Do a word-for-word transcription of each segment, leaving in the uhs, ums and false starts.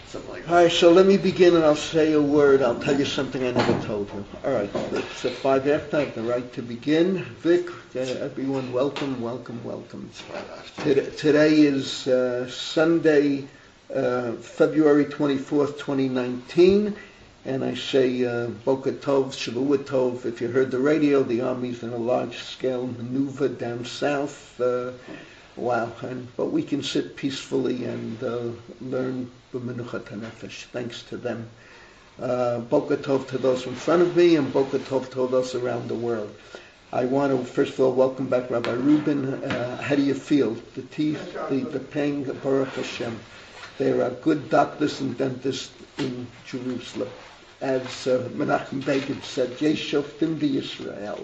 something like that. All right, so let me begin and I'll say a word. I'll tell you something I never told you. All right, it's a five after. I have the right to begin. Vic, uh, everyone, welcome, welcome, welcome. Today, today is uh, Sunday, uh, February twenty-fourth, twenty nineteen. And I say uh, Boker Tov, Shavua Tov. If you heard the radio, the Army's in a large-scale maneuver down south. Uh, wow. And, but we can sit peacefully and uh, learn b'menuchat hanefesh, thanks to them. Uh, Boker Tov to those in front of me, and Boker Tov to those around the world. I want to, first of all, welcome back Rabbi Rubin. Uh, how do you feel? The teeth, the, the pain, Baruch Hashem. There are good doctors and dentists in Jerusalem. As uh, Menachem Begin said, Yeshoftim Yisrael.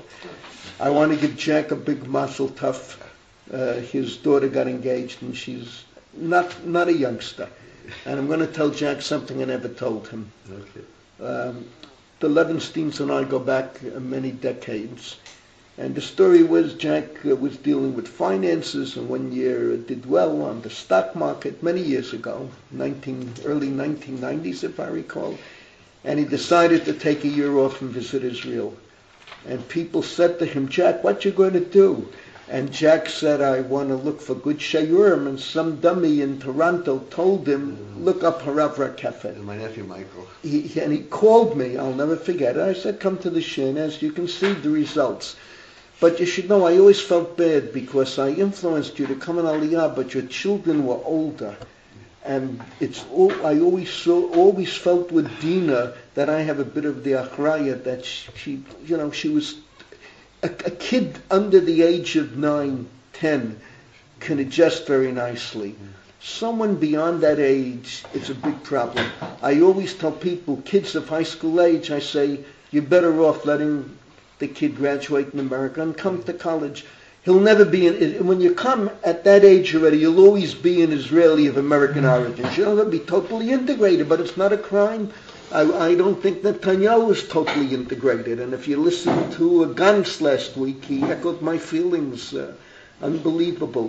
I want to give Jack a big mazel tov. Uh, his daughter got engaged, and she's not not a youngster. And I'm going to tell Jack something I never told him. Okay. Um, the Levensteins and I go back uh, many decades. And the story was Jack uh, was dealing with finances, and one year it did well on the stock market many years ago, nineteen, early nineteen nineties if I recall. And he decided to take a year off and visit Israel. And people said to him, Jack, what you going to do? And Jack said, I want to look for good shayurim. And some dummy in Toronto told him, mm-hmm. look up Harav Rakefet. And my nephew Michael. He, and he called me. I'll never forget it. I said, come to the shin. As you can see, the results. But you should know, I always felt bad because I influenced you to come in Aliyah, but your children were older. And it's all, I always saw, always felt with Dina that I have a bit of the achraya that she, she you know, she was a, a kid under the age of nine, ten can adjust very nicely. Someone beyond that age, it's a big problem. I always tell people, kids of high school age, I say, you're better off letting the kid graduate in America and come to college. He'll never be, in, when you come at that age already, you'll always be an Israeli of American origin. You'll never be totally integrated, but it's not a crime. I, I don't think Netanyahu is totally integrated. And if you listen to Gantz last week, he echoed my feelings. Uh, unbelievable.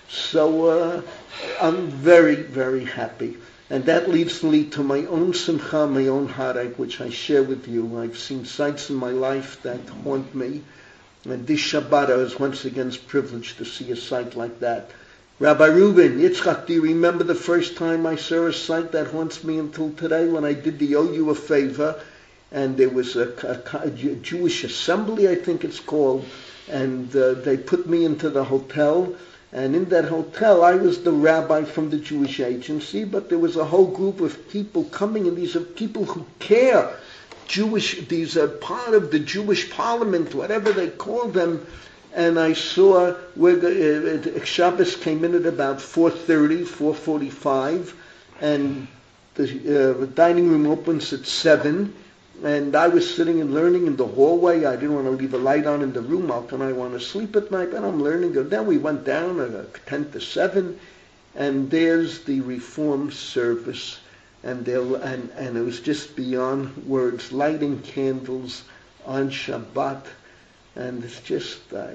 So uh, I'm very, very happy. And that leads me to my own simcha, my own harek, which I share with you. I've seen sights in my life that haunt me. And this Shabbat, I was once again privileged to see a sight like that. Rabbi Reuben, Yitzchak, do you remember the first time I saw a sight that haunts me until today when I did the O U a favor? And there was a, a, a Jewish assembly, I think it's called, and uh, they put me into the hotel. And in that hotel, I was the rabbi from the Jewish agency, but there was a whole group of people coming, and these are people who care. Jewish, these are part of the Jewish parliament, whatever they call them. And I saw where uh, Shabbos came in at about four thirty, four forty-five, and the, uh, the dining room opens at seven. And I was sitting and learning in the hallway. I didn't want to leave a light on in the room. How can I want to sleep at night? And I'm learning. And then we went down at uh, ten to seven, and there's the Reform service. And, and and it was just beyond words, lighting candles on Shabbat, and it's just uh,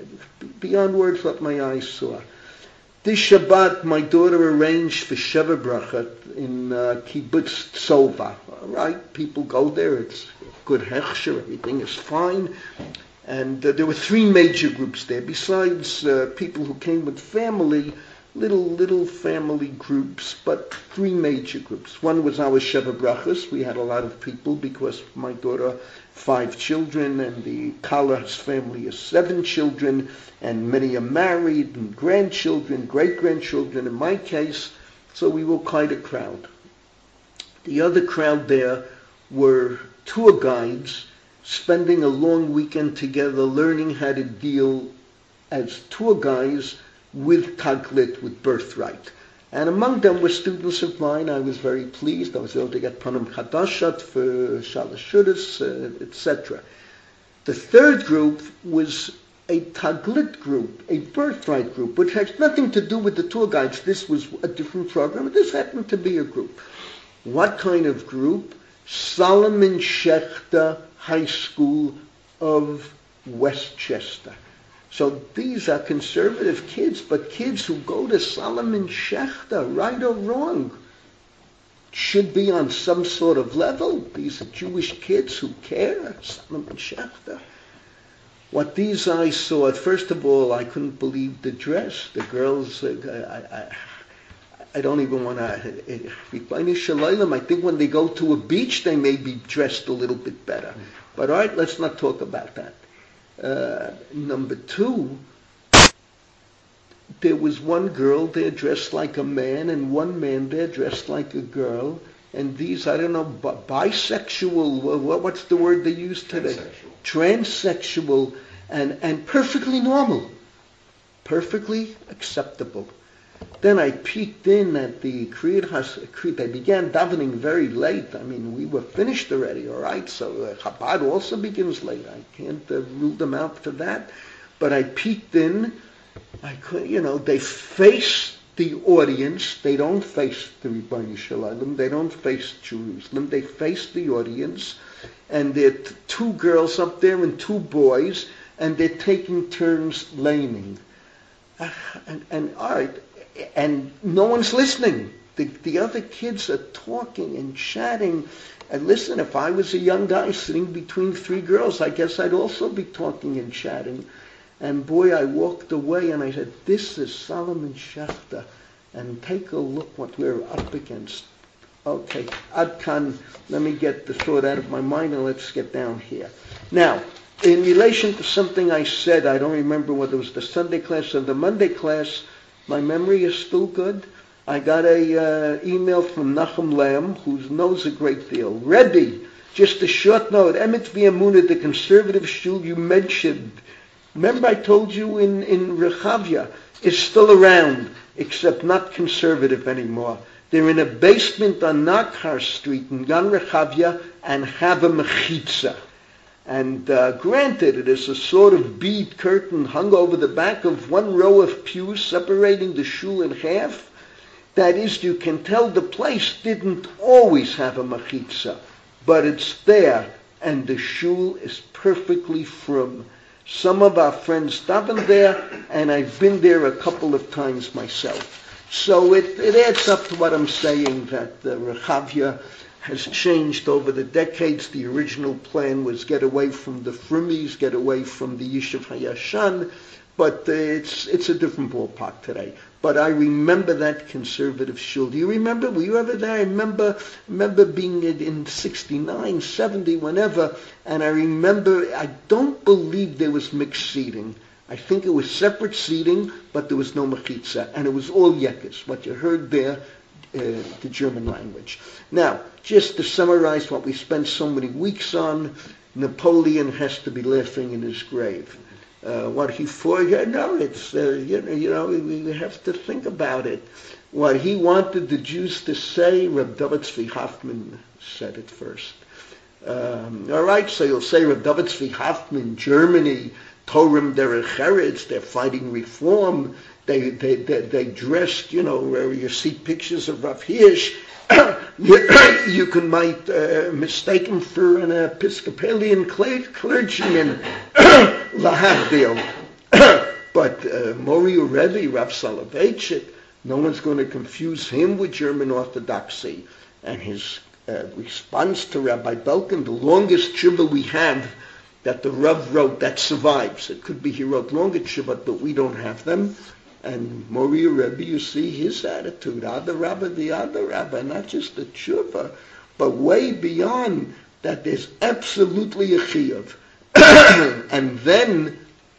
beyond words what my eyes saw. This Shabbat, my daughter arranged for Sheva Brachot in uh, Kibbutz Tzova. All right, people go there, it's good hechsher, everything is fine. And uh, there were three major groups there, besides uh, people who came with family, little, little family groups, but three major groups. One was our Sheva Brachos. We had a lot of people because my daughter, five children, and the Kala's family is seven children, and many are married, and grandchildren, great-grandchildren in my case, so we were quite a crowd. The other crowd there were tour guides spending a long weekend together learning how to deal as tour guides with Taglit, with birthright. And among them were students of mine. I was very pleased. I was able to get Panim Chadashat for Shalashudis, uh, et cetera. The third group was a Taglit group, a birthright group, which has nothing to do with the tour guides. This was a different program. This happened to be a group. What kind of group? Solomon Schechter High School of Westchester. So these are conservative kids, but kids who go to Solomon Schechter, right or wrong. should be on some sort of level. These are Jewish kids who care. Solomon Schechter. What these eyes saw, first of all, I couldn't believe the dress. The girls, uh, I, I, I don't even want to, I think when they go to a beach, they may be dressed a little bit better. But all right, let's not talk about that. Uh, number two, there was one girl there dressed like a man and one man there dressed like a girl. And these, I don't know, bisexual, what's the word they use today? Transsexual. Transsexual and, and perfectly normal. Perfectly acceptable. Then I peeked in at the Kriyat Has. They began davening very late. I mean, we were finished already, all right? So uh, Chabad also begins late. I can't uh, rule them out for that. But I peeked in. I could, you know, they face the audience. They don't face the Ribono Shel Olam. They don't face Jerusalem. They face the audience. And there are t- two girls up there and two boys, and they're taking turns laning. Uh, and, and all right, and no one's listening. The, the other kids are talking and chatting. And listen, if I was a young guy sitting between three girls, I guess I'd also be talking and chatting. And boy, I walked away and I said, this is Solomon Schechter. And take a look what we're up against. Okay, Ad Kan, let me get the thought out of my mind and let's get down here. Now, in relation to something I said, I don't remember whether it was the Sunday class or the Monday class, my memory is still good. I got a uh, email from Nachum Lamb, who knows a great deal. Rebbe, just a short note, Emet V'Emunah, the conservative shul you mentioned, remember I told you in, in Rechavia, is still around, except not conservative anymore. They're in a basement on Nakhar Street in Gan Rechavia and have a mechitza. And uh, granted, it is a sort of bead curtain hung over the back of one row of pews separating the shul in half. That is, you can tell the place didn't always have a mechitza, but it's there, and the shul is perfectly frum. Some of our friends daven there, and I've been there a couple of times myself. So it, it adds up to what I'm saying, that the Rechavia has changed over the decades. The original plan was get away from the Frumis, get away from the Yishuv Hayashan, but uh, it's it's a different ballpark today. But I remember that conservative shul. Do you remember? Were you ever there? I remember remember being in, in sixty-nine, seventy, whenever, and I remember, I don't believe there was mixed seating. I think it was separate seating, but there was no mechitza, and it was all yekes. What you heard there, uh, the German language. Now, just to summarize what we spent so many weeks on, Napoleon has to be laughing in his grave. Uh, what he fought, yeah, no, it's, uh, you know, you know we, we have to think about it. What he wanted the Jews to say, Reb David Tzvi Hoffman said it first. Um, all right, so you'll say Reb David Tzvi Hoffman, Germany, Torem Derech Eretz, they're fighting reform. They, they, they, they dressed, you know, where you see pictures of Rav Hirsch. you, you can might uh, mistake him for an Episcopalian clergyman, Lahavdil. But uh, Mori Rebbe, Rav Soloveitchik, no one's going to confuse him with German Orthodoxy. And his uh, response to Rabbi Belkin, the longest tshuva we have that the Rav wrote that survives. It could be he wrote longer tshuva, but we don't have them. And Mori Rebbe, you see his attitude, Ada Rabba, the Ada Rabba, not just the tshuva, but way beyond that there's absolutely a chiyuv. and then,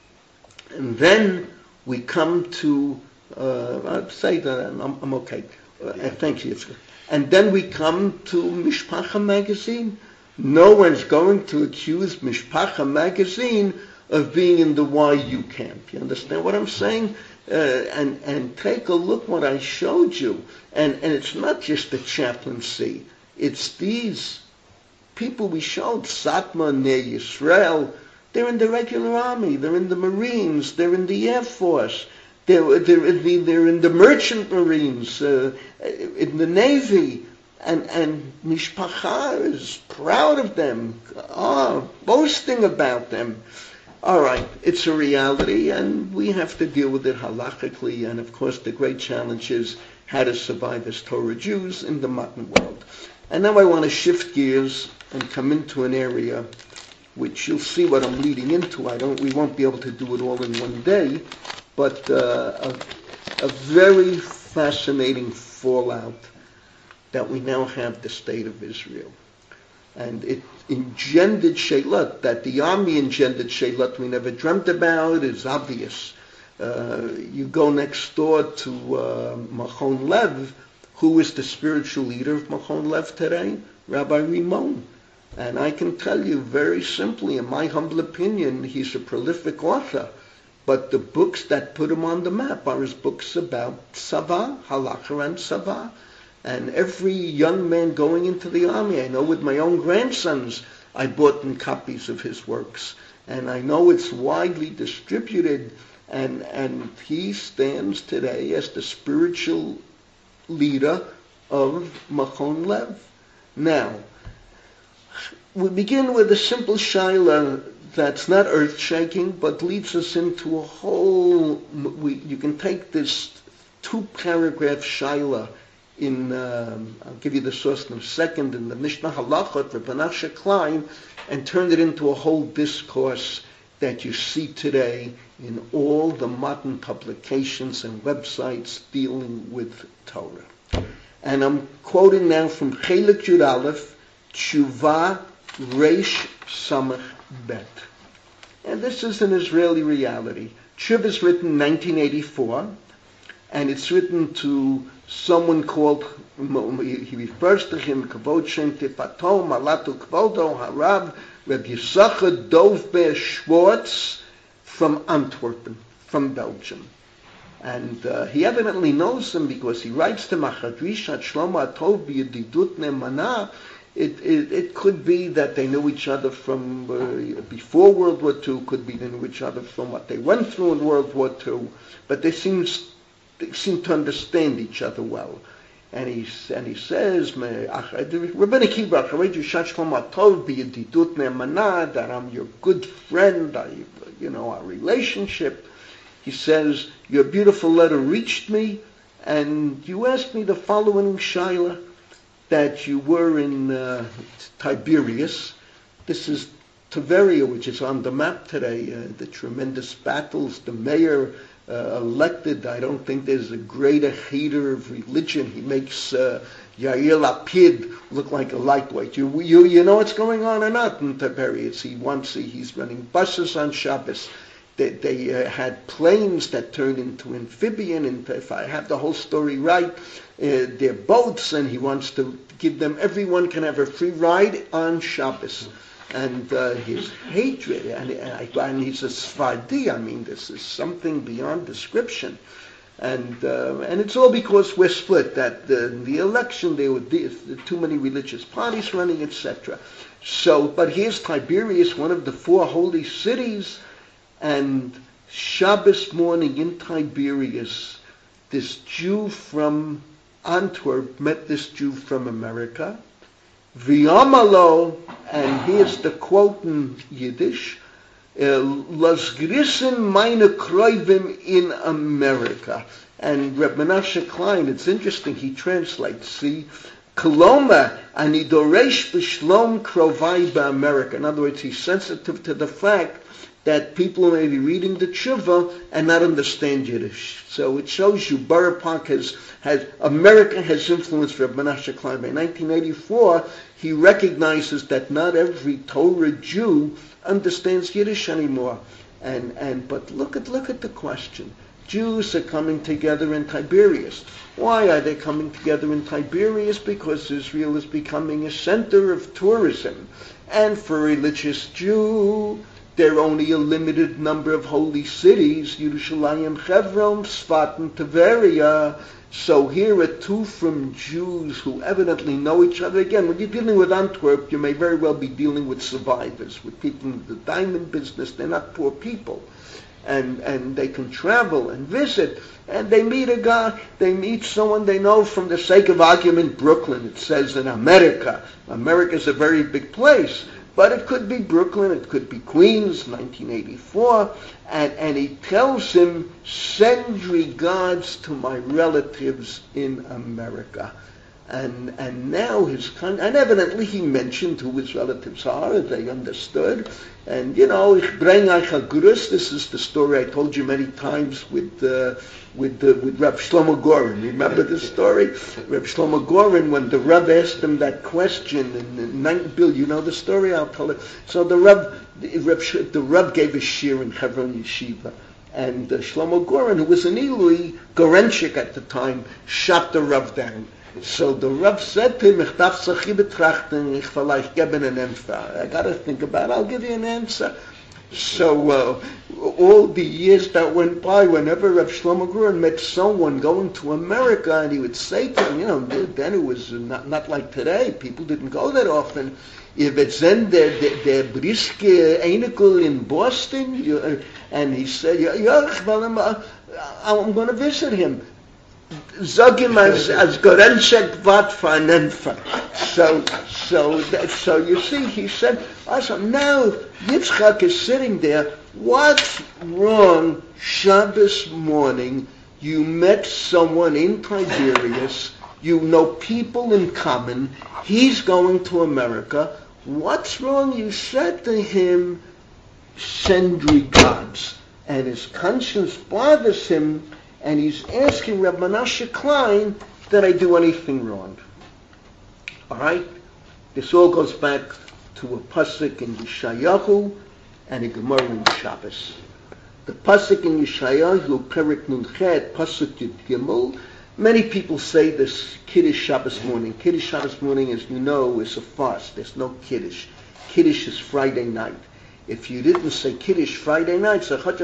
and then we come to, uh, I'd say that I'm, I'm okay. Uh, thank you. And then we come to Mishpacha magazine. No one's going to accuse Mishpacha magazine of being in the Y U camp. You understand what I'm saying? Uh, and, and take a look what I showed you. And, and it's not just the chaplaincy. It's these people we showed, Satmar, Ner Yisrael. They're in the regular army. They're in the Marines. They're in the Air Force. They're, they're, in, the, they're in the Merchant Marines, uh, in the Navy. And, and Mishpacha is proud of them, oh, boasting about them. All right, it's a reality, and we have to deal with it halachically. And of course, the great challenge is how to survive as Torah Jews in the modern world. And now I want to shift gears and come into an area which you'll see what I'm leading into. I don't. We won't be able to do it all in one day, but uh, a, a very fascinating fallout that we now have the state of Israel. And it engendered Sheilot, that the army engendered Sheilot we never dreamt about is obvious. Uh, you go next door to uh, Machon Lev, who is the spiritual leader of Machon Lev today? Rabbi Rimon. And I can tell you very simply, in my humble opinion, he's a prolific author. But the books that put him on the map are his books about Tzava, Halacha and Tzava. And every young man going into the army, I know with my own grandsons, I bought them copies of his works. And I know it's widely distributed, and, and he stands today as the spiritual leader of Machon Lev. Now, we begin with a simple shaila that's not earth-shaking, but leads us into a whole, we, you can take this two-paragraph shaila in, um, I'll give you the source in a second, in the Mishnah Halachot for Menashe Klein, and turn it into a whole discourse that you see today in all the modern publications and websites dealing with Torah. And I'm quoting now from Chelik Yud Aleph, Tshuva Reish Samach Bet. And this is an Israeli reality. Tshuva is written in nineteen eighty-four, and it's written to someone called, he refers to him, Kavod Shem Tifato, Malatu Kvodo, Harav, Reb Yisachar Dov Ber Schwartz from Antwerpen, from Belgium. And uh, he evidently knows him because he writes to Machadrish at Shlomo Atov B'Yedidut Ne'emana. It, it, it could be that they knew each other from uh, before World War Two, could be they knew each other from what they went through in World War Two, but they seem, they seem to understand each other well. And he, and he says, Rabbeinu Kiva, that I'm your good friend, I, you know, our relationship. He says, your beautiful letter reached me, and you asked me the following shaila, that you were in uh, Tiberias. This is Tveria, which is on the map today, uh, the tremendous battles, the mayor uh, elected. I don't think there's a greater hater of religion. He makes uh, Yair Lapid look like a lightweight. You, you, you know what's going on or not in Tiberias? He wants, he's running buses on Shabbos. They, they uh, had planes that turned into amphibian, and if I have the whole story right, uh, they're boats, and he wants to give them, everyone can have a free ride on Shabbos. And uh, his hatred, and, and, and he's a Sfardi, I mean, this is something beyond description. And uh, and it's all because we're split, that the, the election, there were too many religious parties running, et cetera. So, but here's Tiberias, one of the four holy cities, and Shabbos morning in Tiberias, this Jew from Antwerp met this Jew from America. V'yamalo, and here's the quote in Yiddish, Las Grissen meine Kroivim in America. And Reb Menashe Klein, it's interesting, he translates, see, Koloma, ani doresh b'shlom krovai b'America. In other words, he's sensitive to the fact that people may be reading the tshuva and not understand Yiddish. So it shows you Borough Park has, has, America has influenced Reb Menashe Klein. By nineteen eighty-four, he recognizes that not every Torah Jew understands Yiddish anymore. And, and, but look at, look at the question. Jews are coming together in Tiberias. Why are they coming together in Tiberias? Because Israel is becoming a center of tourism. And for a religious Jew, there are only a limited number of holy cities, Yerushalayim, Hebron, Sfat, and Tveria. So here are two from Jews who evidently know each other. Again, when you're dealing with Antwerp, you may very well be dealing with survivors, with people in the diamond business. They're not poor people. And and they can travel and visit. And they meet a guy, they meet someone they know from the sake of argument, Brooklyn. It says in America. America's a very big place. but it could be Brooklyn, it could be Queens, nineteen eighty-four, and, and he tells him, send regards to my relatives in America. And and now his con- and evidently he mentioned who his relatives are. They understood, and you know, ich bring euch a grüß. This is the story I told you many times with uh, with uh, with Reb Shlomo Goren. Remember the story, Reb Shlomo Goren, when the Reb asked him that question. And, and nine, Bill, you know the story. I'll tell it. So the Reb, the Reb, the Reb gave a shir in Hebron Yeshiva. And uh, Shlomo Goren, who was an Ilui, Gorenchik at the time, shot the Reb down. So the Rav said to him, ich darf sich betrachten, ich vielleicht geben an answer. I got to think about it, I'll give you an answer. So uh, all the years that went by, whenever Rav Shlomo Goren met someone going to America, and he would say to him, you know, then it was not, not like today, people didn't go that often. If it's in the, the, the Briske Einikel in Boston, you, and he said, yeah, yeah, I'm going to visit him. Sag ihm as as Gorenchek vat for So so that, so you see, he said, awesome. Now Yitzchak is sitting there. What's wrong? Shabbos morning, you met someone in Tiberias. You know people in common. He's going to America. What's wrong? You said to him, send regards, and his conscience bothers him. And he's asking Reb Menashe Klein, did I do anything wrong? All right? This all goes back to a pasuk in Yeshayahu and a Gemara in Shabbos. The pasuk in Yeshayahu, Perek Nun Chet, pasuk Yud Gimel. Many people say this Kiddush Shabbos morning. Kiddush Shabbos morning, as you know, is a fast. There's no Kiddush. Kiddush is Friday night. If you didn't say Kiddush Friday night,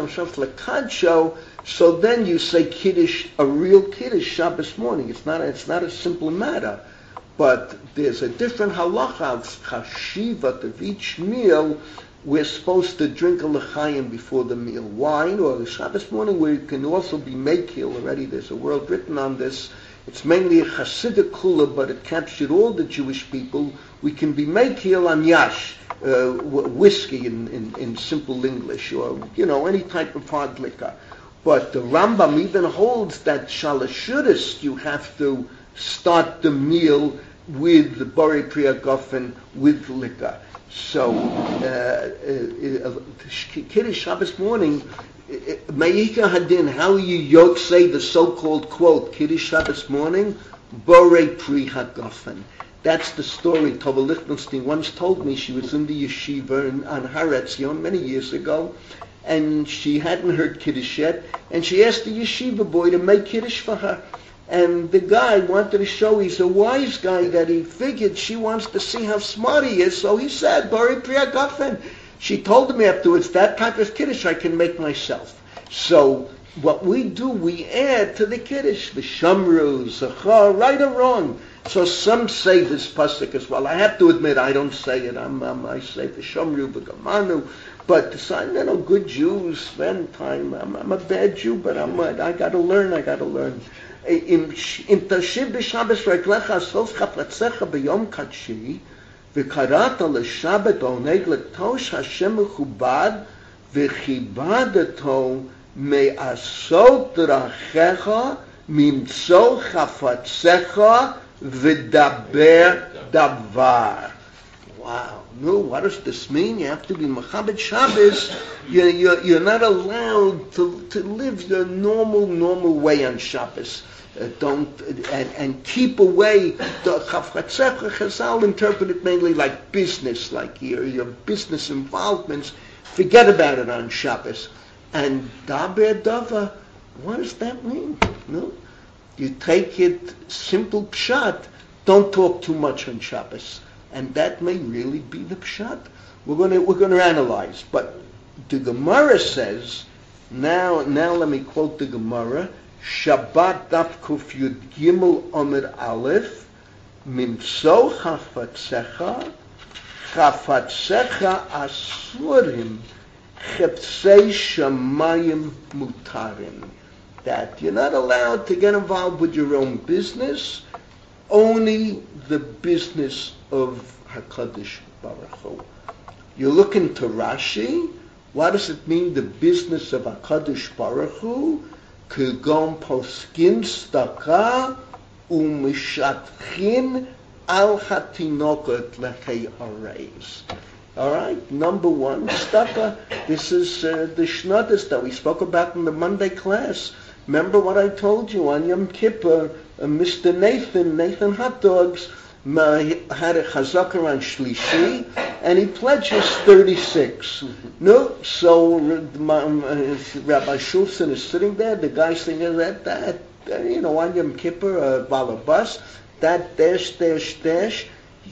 so then you say Kiddush, a real Kiddush Shabbos morning. It's not a, it's not a simple matter. But there's a different halacha of chashivat of each meal. We're supposed to drink a l'chaim before the meal. Wine, or the Shabbos morning, where it can also be mekil already. There's a word written on this. It's mainly a Hasidic kula, but it captured all the Jewish people. We can be mekil on yash. Uh, whiskey in, in, in simple English, or you know, any type of hard liquor. But the Rambam even holds that shalashudas, you have to start the meal with the Borei Priya Gofen, with liquor. So uh, uh, uh, Kiddush Shabbos morning, Me'ika Hadin, how you say the so-called quote Kiddush Shabbos morning, Borei Priya Gofen. That's the story. Tova Lichtenstein once told me. She was in the yeshiva in, on Har Etzion many years ago, and she hadn't heard Kiddush yet, and she asked the yeshiva boy to make Kiddush for her. And the guy wanted to show he's a wise guy, that he figured she wants to see how smart he is, so he said, Borei Priya Gofen. She told him afterwards, that type of Kiddush I can make myself. So what we do, we add to the Kiddush, the Shamru, Zachar, right or wrong. So some say this pasuk as well. I have to admit, I don't say it. I'm, I'm, I say the Shamru B'Gamanu. But some, you know, good Jews spend time. I'm, I'm a bad Jew, but I'm, I got to learn. I got to learn. In Tashiv b'Shabbos reglecha sof chaplatzecha b'yom kadshi v'karata l'Shabbat oneg l'tosh Hashem mechubad v'chibadato me'asot drachecha mimtzo chafatzecha v'daber davar. Wow. No, what does this mean? You have to be Mechabed Shabbos. You're, you're, you're not allowed to, to live your normal, normal way on Shabbos. Uh, don't and, and keep away. The Chafratzecha Chazal interpret it mainly like business, like your your business involvements. Forget about it on Shabbos. And Daber Dava, what does that mean? No, you take it simple pshat. Don't talk too much on Shabbos, and that may really be the pshat. We're going to we're going to analyze, but the Gemara says now. Now let me quote the Gemara. Shabbat daf kuf yud gimel omer aleph mimso chafatzecha chafatzecha asurim chepsei shamayim mutarim. That you're not allowed to get involved with your own business, only the business of HaKadosh Baruch Hu. You look into Rashi. What does it mean, the business of HaKadosh Baruch Hu? K'gon poskin staka u'mishatchin al hatinokot lechei hareis. All right, number one, staka. This is uh, the shnadis that we spoke about in the Monday class. Remember what I told you on Yom Kippur, uh, Mister Nathan, Nathan Hot Dogs, uh, had a chazaka on Shlishi, and he pledges thirty-six. No, so my, uh, Rabbi Shulson is sitting there, the guy saying that, that uh, you know, on Yom Kippur, uh, balabas, that dash, dash, dash,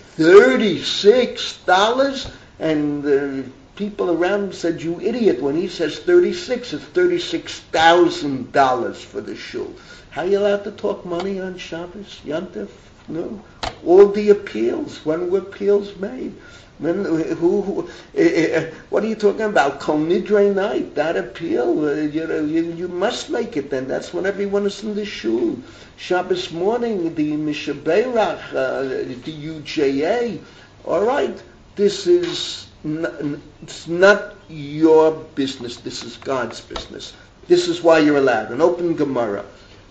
thirty-six dollars, and uh, people around him said, you idiot, when he says thirty-six, it's thirty-six thousand dollars for the shul. How are you allowed to talk money on Shabbos, Yontif? No. All the appeals, when were appeals made? When, who, who, uh, uh, what are you talking about? Kol Nidre night, that appeal, uh, you know, you, you must make it then. That's when everyone is in the shul. Shabbos morning, the Mishaberach, uh, the U J A. All right, this is not, it's not your business. This is God's business. This is why you're allowed. An open Gemara.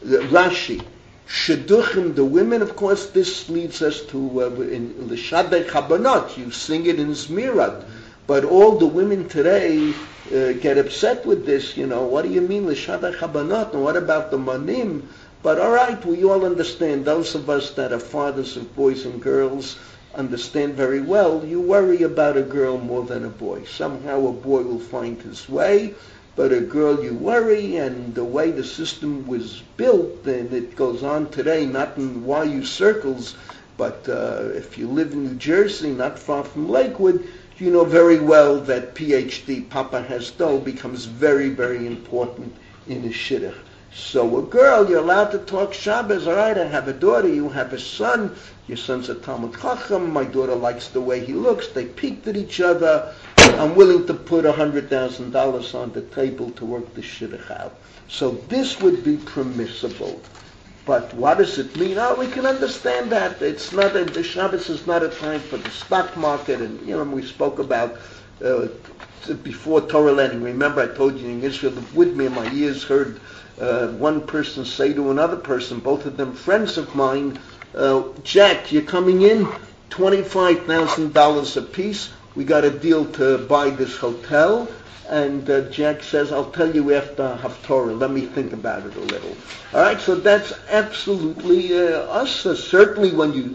Rashi. Shidduchim, the women, of course, this leads us to, uh, in L'Shadei Chabanot, you sing it in Zmirat. But all the women today uh, get upset with this, you know, what do you mean L'Shadei Chabanot, and what about the Manim? But all right, we all understand, those of us that are fathers of boys and girls understand very well, you worry about a girl more than a boy. Somehow a boy will find his way, but a girl you worry, and the way the system was built, and it goes on today, not in Y U circles, but uh, if you live in New Jersey, not far from Lakewood, you know very well that P H D, Papa Has Dough, becomes very, very important in a shidduch. So a girl, you're allowed to talk Shabbos. All right, I have a daughter, you have a son, your son's a Talmud Chacham, my daughter likes the way he looks, they peeked at each other, I'm willing to put one hundred thousand dollars on the table to work the shidduch out. So this would be permissible. But what does it mean? Oh, we can understand that. It's not a, the Shabbos is not a time for the stock market, and you know, we spoke about uh, before Torah learning. Remember I told you in Israel, with me in my ears heard uh, one person say to another person, both of them friends of mine, uh, Jack, you're coming in, twenty-five thousand dollars a piece. We got a deal to buy this hotel, and uh, Jack says, I'll tell you after Haftorah, let me think about it a little. All right, so that's absolutely uh, us. Uh, certainly when you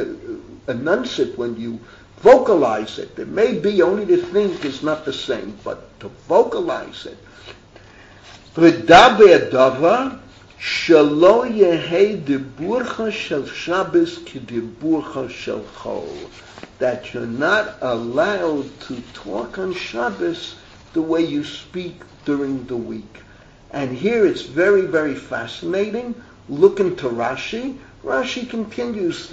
uh, announce it, when you vocalize it, it may be only to think is not the same, but to vocalize it. V'daber davar shelo yehei diburcha shel Shabbos ki diburcha shel chol. That you're not allowed to talk on Shabbos the way you speak during the week. And here it's very, very fascinating. Look into Rashi. Rashi continues,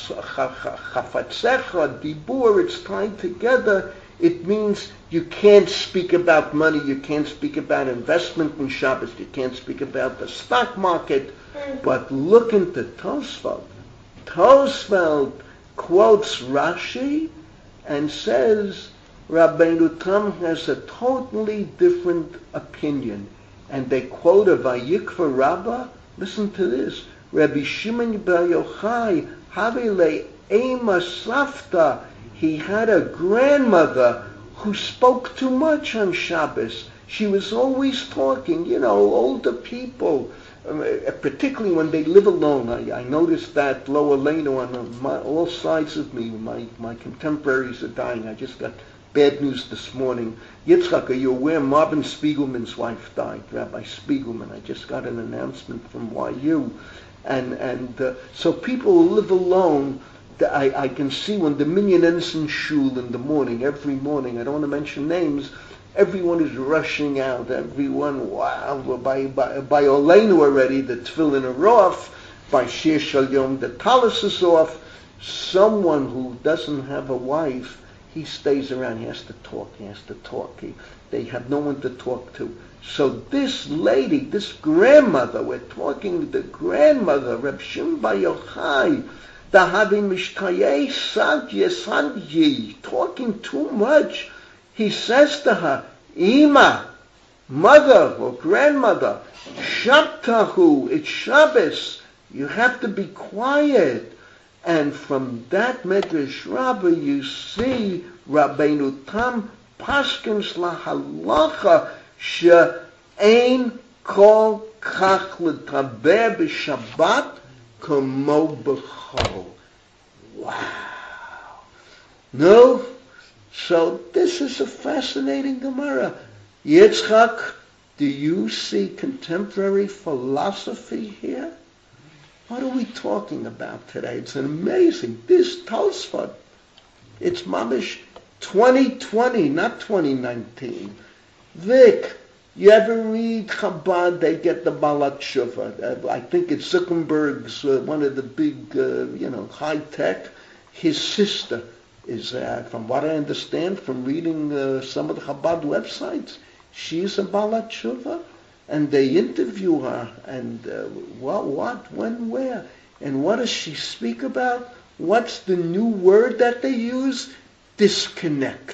chafatzecha, dibur, it's tied together. It means you can't speak about money, you can't speak about investment in Shabbos, you can't speak about the stock market. But look into Tosfot. Tosfot quotes Rashi and says Rabbeinu Tam has a totally different opinion. And they quote a Vayikra Rabbah. Listen to this. Rabbi Shimon Bar Yochai, Havile Ema Safta. He had a grandmother who spoke too much on Shabbos. She was always talking, you know, older people. Particularly when they live alone. I, I noticed that Lower Leno on my, all sides of me. My, my contemporaries are dying. I just got bad news this morning. Yitzchak, are you aware Marvin Spiegelman's wife died? Rabbi Spiegelman. I just got an announcement from Y U. And, and uh, so people who live alone, I, I can see when the Minyan Ensign Shul in the morning, every morning, I don't want to mention names, everyone is rushing out. Everyone, wow, by by, by Oleinu already, the tefillin are off. By Shir Shalom, the talis is off. Someone who doesn't have a wife, he stays around. He has to talk. He has to talk. He, they have no one to talk to. So this lady, this grandmother, we're talking the grandmother, Reb Shimon Bar Yochai, The having mishtayeh sad yesad talking too much. He says to her, Ima, mother or grandmother, Shabtahu, it's Shabbos. You have to be quiet. And from that Medrash Rabbah, you see Rabbeinu Tam paskins lahalacha she'ein kol kach l'taber b'Shabbat kamo b'chol. Wow. No? So this is a fascinating Gemara. Yitzchak, do you see contemporary philosophy here? What are we talking about today? It's an amazing. This Tosfot, it's mamish twenty twenty, not twenty nineteen. Vic, you ever read Chabad? They get the Balat Shuvah. Uh, I think it's Zuckerberg's, uh, one of the big, uh, you know, high tech. His sister is, uh, from what I understand from reading uh, some of the Chabad websites, she's a Balat Shuvah. And they interview her, and uh, what, what, when, where, and what does she speak about? What's the new word that they use? Disconnect.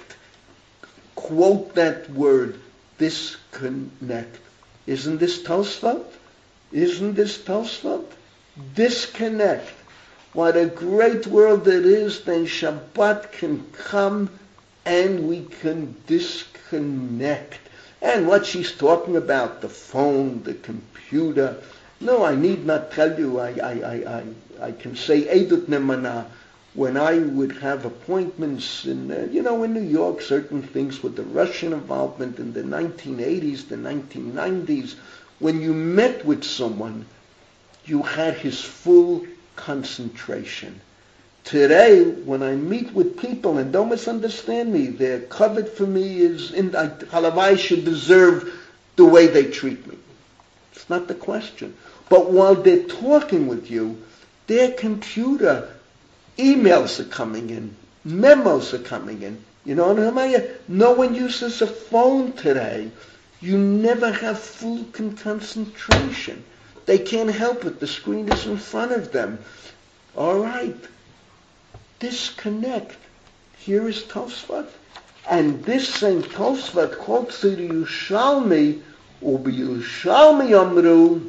Quote that word, disconnect. Isn't this Tosfot? Isn't this Tosfot? Disconnect. What a great world it is, then Shabbat can come and we can disconnect. And what she's talking about, the phone, the computer. No, I need not tell you. I, I, I, I, I can say Edut Nemana. When I would have appointments in, uh, you know, in New York, certain things with the Russian involvement in the nineteen eighties, the nineteen nineties, when you met with someone, you had his full concentration. Today, when I meet with people, and don't misunderstand me, their covet for me is, in Halavai should deserve the way they treat me. It's not the question. But while they're talking with you, their computer, emails are coming in, memos are coming in. You know what I mean? No one uses a phone today. You never have full concentration. They can't help it. The screen is in front of them. All right. Disconnect. Here is Tosfot. And this same Tosfot quotes the Yerushalmi, or Yerushalmi Amru,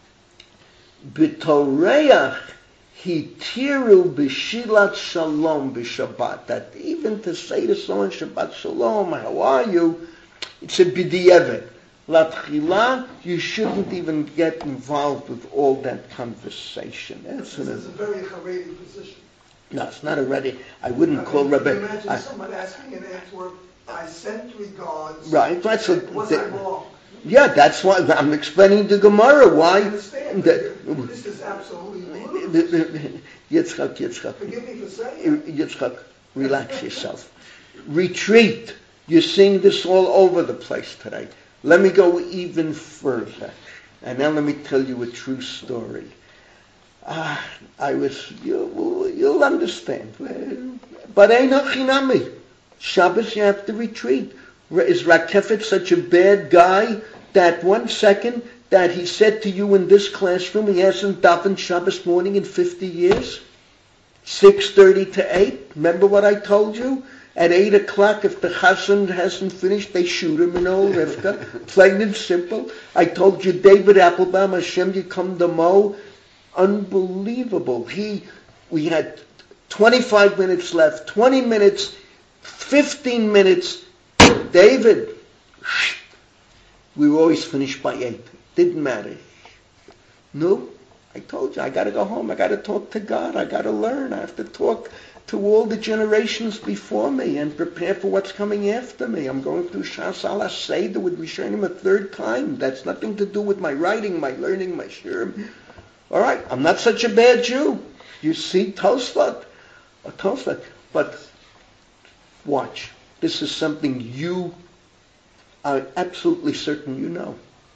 B'toreach hitiru b'shilat shalom b'Shabbat. That even to say to someone Shabbat Shalom, how are you? It's a b'di'evet. Latchila, you shouldn't even get involved with all that conversation. That's this is a very Haredi position. No, it's not a ready. I wouldn't I call mean, Rabbi. Imagine I, someone asking in Antwerp, I sent regards. Right, right. So was the, I wrong? Yeah, that's why I'm explaining the Gemara. Why? I understand. The, this is absolutely ludicrous. Yitzchak, Yitzchak. Forgive me for saying it. Yitzchak, relax yourself. Retreat. You're seeing this all over the place today. Let me go even further, and now let me tell you a true story. Ah, I was, you, you'll understand. But ain't no chinami. Shabbos, you have to retreat. Is Rakefet such a bad guy that one second that he said to you in this classroom he hasn't davened Shabbos morning in fifty years? six thirty to eight. Remember what I told you? At eight o'clock, if the chassan hasn't finished, they shoot him in Old Rivka. Plain and simple. I told you, David Applebaum, Hashem Yikom Damo. Unbelievable. He, we had twenty-five minutes left, twenty minutes, fifteen minutes. David, we were always finished by eight. Didn't matter. No, I told you, I got to go home. I got to talk to God. I got to learn. I have to talk to all the generations before me and prepare for what's coming after me. I'm going through Shas Al Seder with Rishonim a third time. That's nothing to do with my writing, my learning, my shirim. All right, I'm not such a bad Jew. You see, Tosfot, a Tosfot. But watch. This is something you are absolutely certain you know.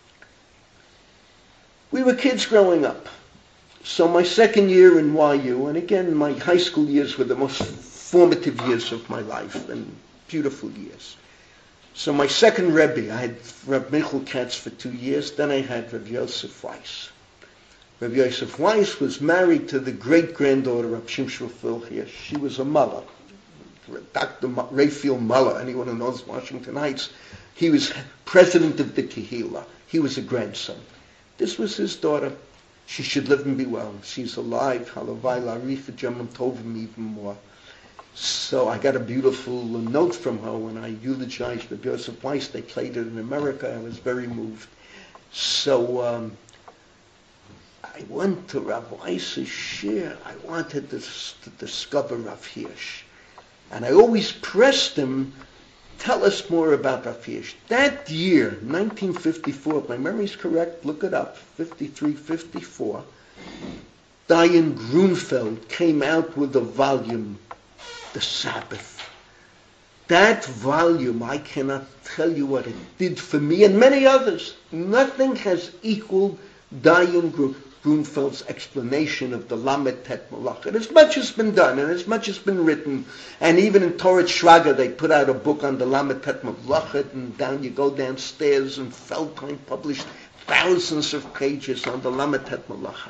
We were kids growing up. So my second year in Y U, and again, my high school years were the most formative years of my life, and beautiful years. So my second Rebbe, I had Reb Michal Katz for two years, then I had Reb Yosef Weiss. Rabbi Yosef Weiss was married to the great-granddaughter of Shimshon Raphael Hirsch. She was a mother. Doctor Raphael Muller, anyone who knows Washington Heights, he was president of the Kehillah. He was a grandson. This was his daughter. She should live and be well. She's alive. Halavai Larifa German Tovim even more. So I got a beautiful note from her when I eulogized Rabbi Yosef Weiss. They played it in America. I was very moved. So um, I went to Rav Weiss's shir. I wanted to, to discover Rav Hirsch. And I always pressed him, tell us more about Rav Hirsch. That year, nineteen fifty-four, if my memory's correct, look it up, fifty-three, fifty-four, Diane Grunfeld came out with a volume, The Sabbath. That volume, I cannot tell you what it did for me and many others. Nothing has equaled Diane Grunfeld's explanation of the Lamed Tet Malach. And as much has been done, and as much has been written, and even in Torah Shraga they put out a book on the Lamed Tet Malach, and down you go downstairs, and Feldheim published thousands of pages on the Lamed Tet Malach.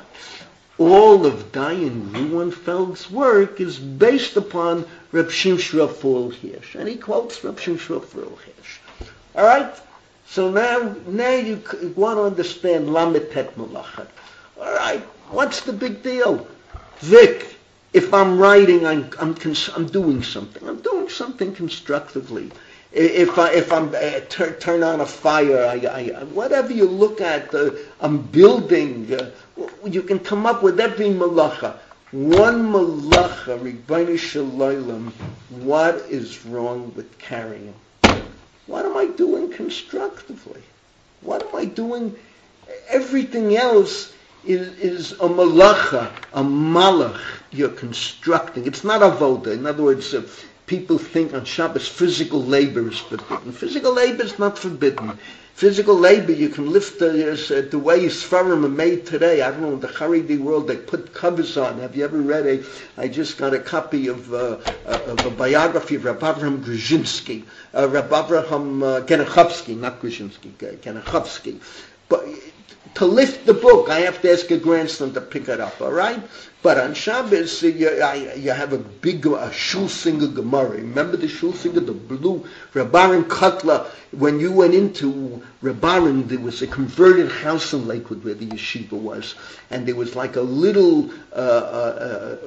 All of Diane Grunfeld's work is based upon Reb Shimshon Raphael Hirsch, and he quotes Reb Shimshon Raphael Hirsch. All right? So now, now you want to understand Lamed Tet Malach. All right, what's the big deal? Vic, if I'm writing, I'm, I'm, cons- I'm doing something. I'm doing something constructively. If, I, if I'm uh, tur- turn on a fire, I, I, whatever you look at, uh, I'm building. Uh, you can come up with every malacha. One malacha, Ribbono Shel Olam, what is wrong with carrying? What am I doing constructively? What am I doing? Everything else is, is a malacha, a malach you're constructing. It's not avoda. In other words, uh, people think on Shabbos physical labor is forbidden. Physical labor is not forbidden. Physical labor, you can lift the, uh, the way Sfarim are made today. I don't know, in the Haredi world, they put covers on. Have you ever read a, I just got a copy of, uh, uh, of a biography of Reb Avraham Grushinsky, uh, Reb Avraham uh, Genichovsky, not Grushinsky, Genichovsky. But to lift the book, I have to ask a grandson to pick it up, all right? But on Shabbos, uh, you, I, you have a big a Shul Singer Gemara. Remember the Shul Singer, the blue Reb Aaron Kotler? When you went into Reb Aaron, there was a converted house in Lakewood where the yeshiva was, and there was like a little uh, uh,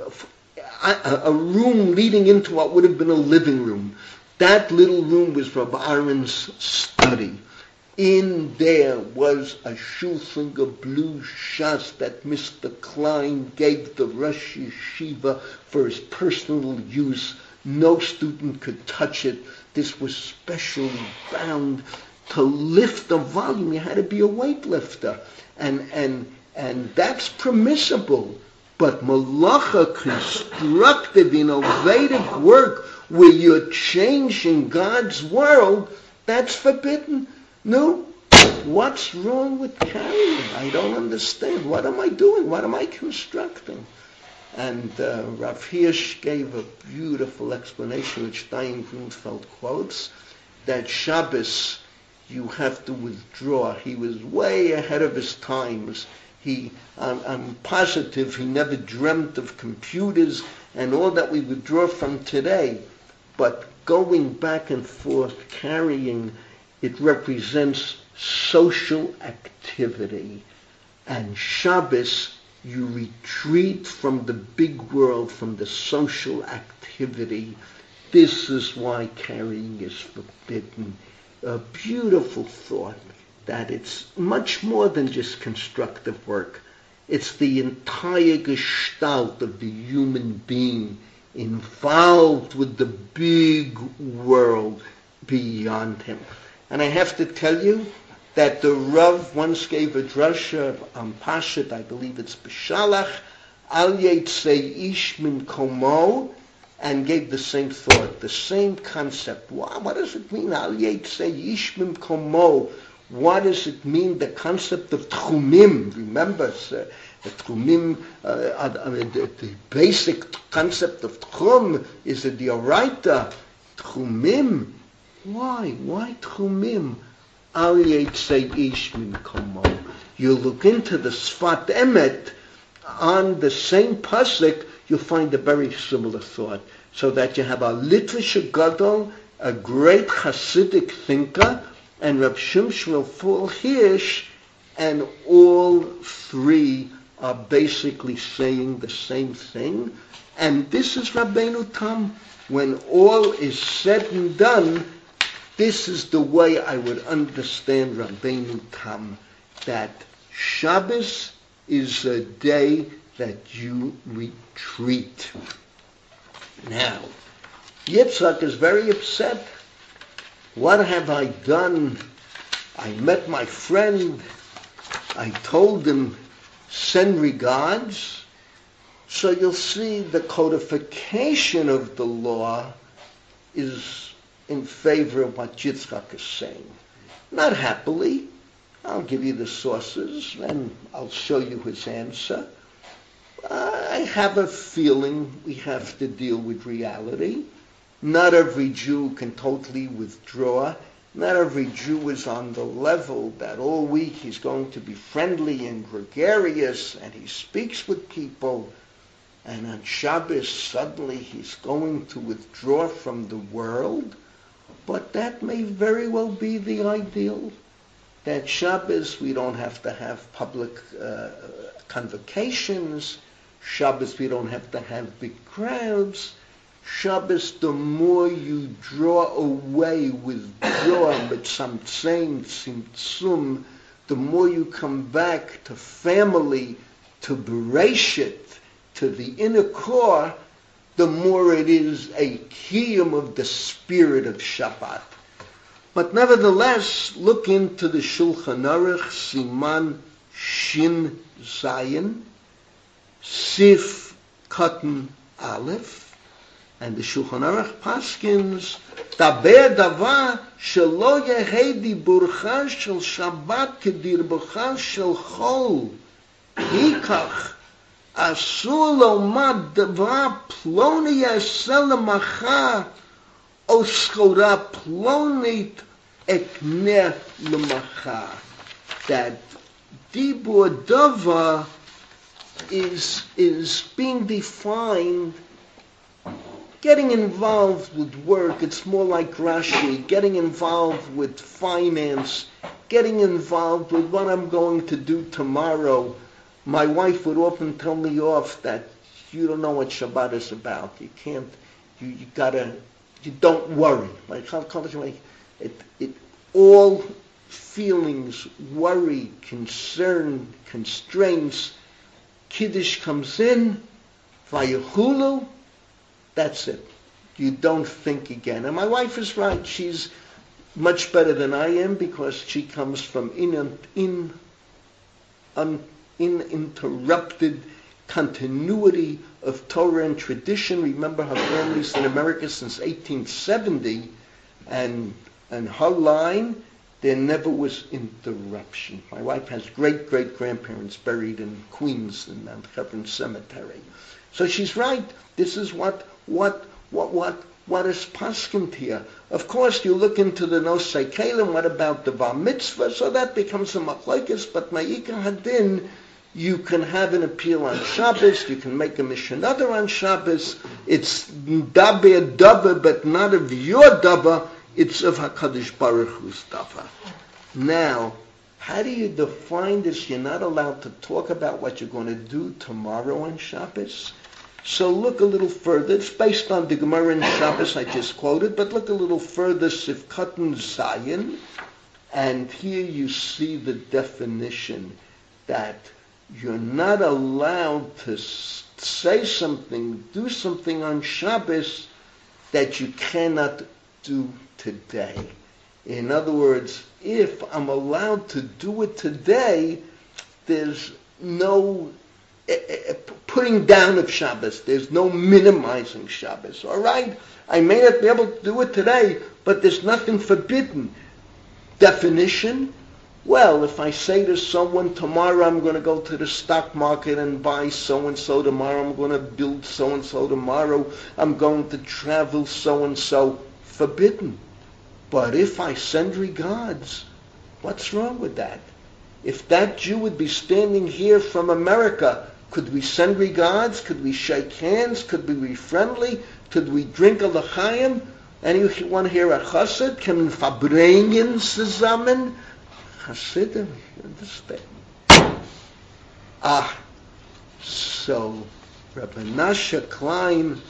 uh, a, a room leading into what would have been a living room. That little room was Reb Aaron's study. In there was a Shulsinger blue shas that Mister Klein gave the Rosh Yeshiva for his personal use. No student could touch it. This was specially bound. To lift the volume, you had to be a weightlifter. And, and, and that's permissible. But malacha, constructive, innovative work where you're changing God's world, that's forbidden. No, what's wrong with carrying? I don't understand. What am I doing? What am I constructing? And uh, Rav Hirsch gave a beautiful explanation, which Diane Grunfeld quotes, that Shabbos you have to withdraw. He was way ahead of his times. He, I'm, I'm positive he never dreamt of computers and all that we withdraw from today. But going back and forth, carrying, it represents social activity. And Shabbos, you retreat from the big world, from the social activity. This is why carrying is forbidden. A beautiful thought that it's much more than just constructive work. It's the entire gestalt of the human being involved with the big world beyond him. And I have to tell you that the Rav once gave a drasha on Pashat, I believe it's B'Shalach, Al Yetzei Ish Min Komo, and gave the same thought, the same concept. Wow, what does it mean, Al Yetzei Ish Min Komo? What does it mean, the concept of Tchumim? Remember, uh, the Tchumim, uh, uh, the, the basic concept of Tchum is a Dioraita. Tchumim. Why? Why Tchumim? Al Yetzei Ish Min Komo. You look into the Sfat Emet on the same pasuk, you'll find a very similar thought. So that you have a Litvish Gadol, a great Hasidic thinker, and Reb Shimshon Raphael Hirsch, and all three are basically saying the same thing. And this is Rabbeinu Tam. When all is said and done, this is the way I would understand Rabbeinu Tam, that Shabbos is a day that you retreat. Now, Yitzhak is very upset. What have I done? I met my friend. I told him, send regards. So you'll see the codification of the law is in favor of what Yitzchak is saying. Not happily. I'll give you the sources and I'll show you his answer. I have a feeling we have to deal with reality. Not every Jew can totally withdraw. Not every Jew is on the level that all week he's going to be friendly and gregarious and he speaks with people, and on Shabbos suddenly he's going to withdraw from the world. But that may very well be the ideal. That Shabbos we don't have to have public uh, convocations. Shabbos we don't have to have big crowds. Shabbos, the more you draw away, withdraw, mitzamtzem, tzimtzum, the more you come back to family, to Bereshit, to the inner core, the more it is a kiyum of the spirit of Shabbat. But nevertheless, look into the Shulchan Aruch, Siman Shin Zayin, Sif Katan Aleph, and the Shulchan Aruch paskins, Daber davar shelo yehei diburcha shel Shabbat kedirbucha shel chol, hikach asur lomad davar ploni yaseh lemacha, o skora plonit ekneh lemacha. That dibur davar is is being defined. Getting involved with work, it's more like Rashi, getting involved with finance, getting involved with what I'm going to do tomorrow. My wife would often tell me off that you don't know what Shabbat is about. You can't, you, you gotta, you don't worry. Like, it, it, all feelings, worry, concern, constraints, Kiddush comes in, Vayehulu, that's it. You don't think again. And my wife is right. She's much better than I am because she comes from in, in, un, uninterrupted continuity of Torah and tradition. Remember, her family's in America since eighteen seventy, and, and her line, there never was interruption. My wife has great-great-grandparents buried in Queens in Mount Hebron Cemetery. So she's right. This is what what what what what is paskint here. Of course, you look into the Nosei Kelim. What about the Bar Mitzvah? So that becomes a machlokes. But Ma'ika Hadin, you can have an appeal on Shabbos. You can make a mishnah on Shabbos. It's daber daber, but not of your daber. It's of Hakadosh Baruch Hu's daber. Now, how do you define this? You're not allowed to talk about what you're going to do tomorrow on Shabbos. So look a little further. It's based on the Gemara in Shabbos I just quoted, but look a little further, Sifkatan Zayin, and here you see the definition that you're not allowed to say something, do something on Shabbos that you cannot do today. In other words, if I'm allowed to do it today, there's no putting down of Shabbos. There's no minimizing Shabbos. All right? I may not be able to do it today, but there's nothing forbidden. Definition? Well, if I say to someone, tomorrow I'm going to go to the stock market and buy so-and-so, tomorrow I'm going to build so-and-so, tomorrow I'm going to travel so-and-so, forbidden. But if I send regards, what's wrong with that? If that Jew would be standing here from America, could we send regards? Could we shake hands? Could we be friendly? Could we drink a l'chaim? Anyone here a chassid? Can we verbringen zusammen? Chassidim, you understand? Ah, so Rabbi Nasha Klein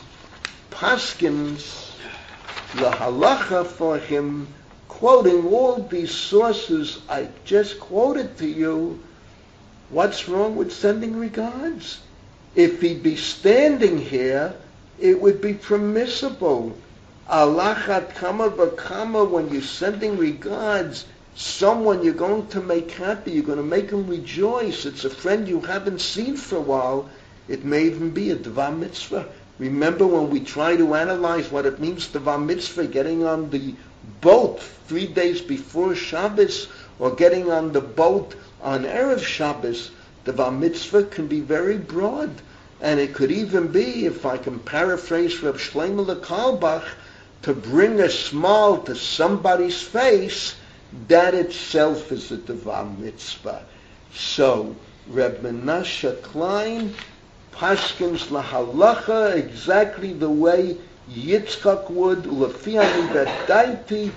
paskins la halacha for him, quoting all these sources I just quoted to you. What's wrong with sending regards? If he'd be standing here, it would be permissible. Alachat kama v'kama, when you're sending regards, someone you're going to make happy, you're going to make him rejoice. It's a friend you haven't seen for a while. It may even be a Dvar Mitzvah. Remember when we try to analyze what it means, Dvar Mitzvah, getting on the boat three days before Shabbos, or getting on the boat on Erev Shabbos, the Dvar Mitzvah can be very broad. And it could even be, if I can paraphrase Reb Shlomo Karlbach, to bring a smile to somebody's face, that itself is a Dvar Mitzvah. So, Reb Menashe Klein paskins lahalacha exactly the way Yitzchak would, Lefi ani bedaiti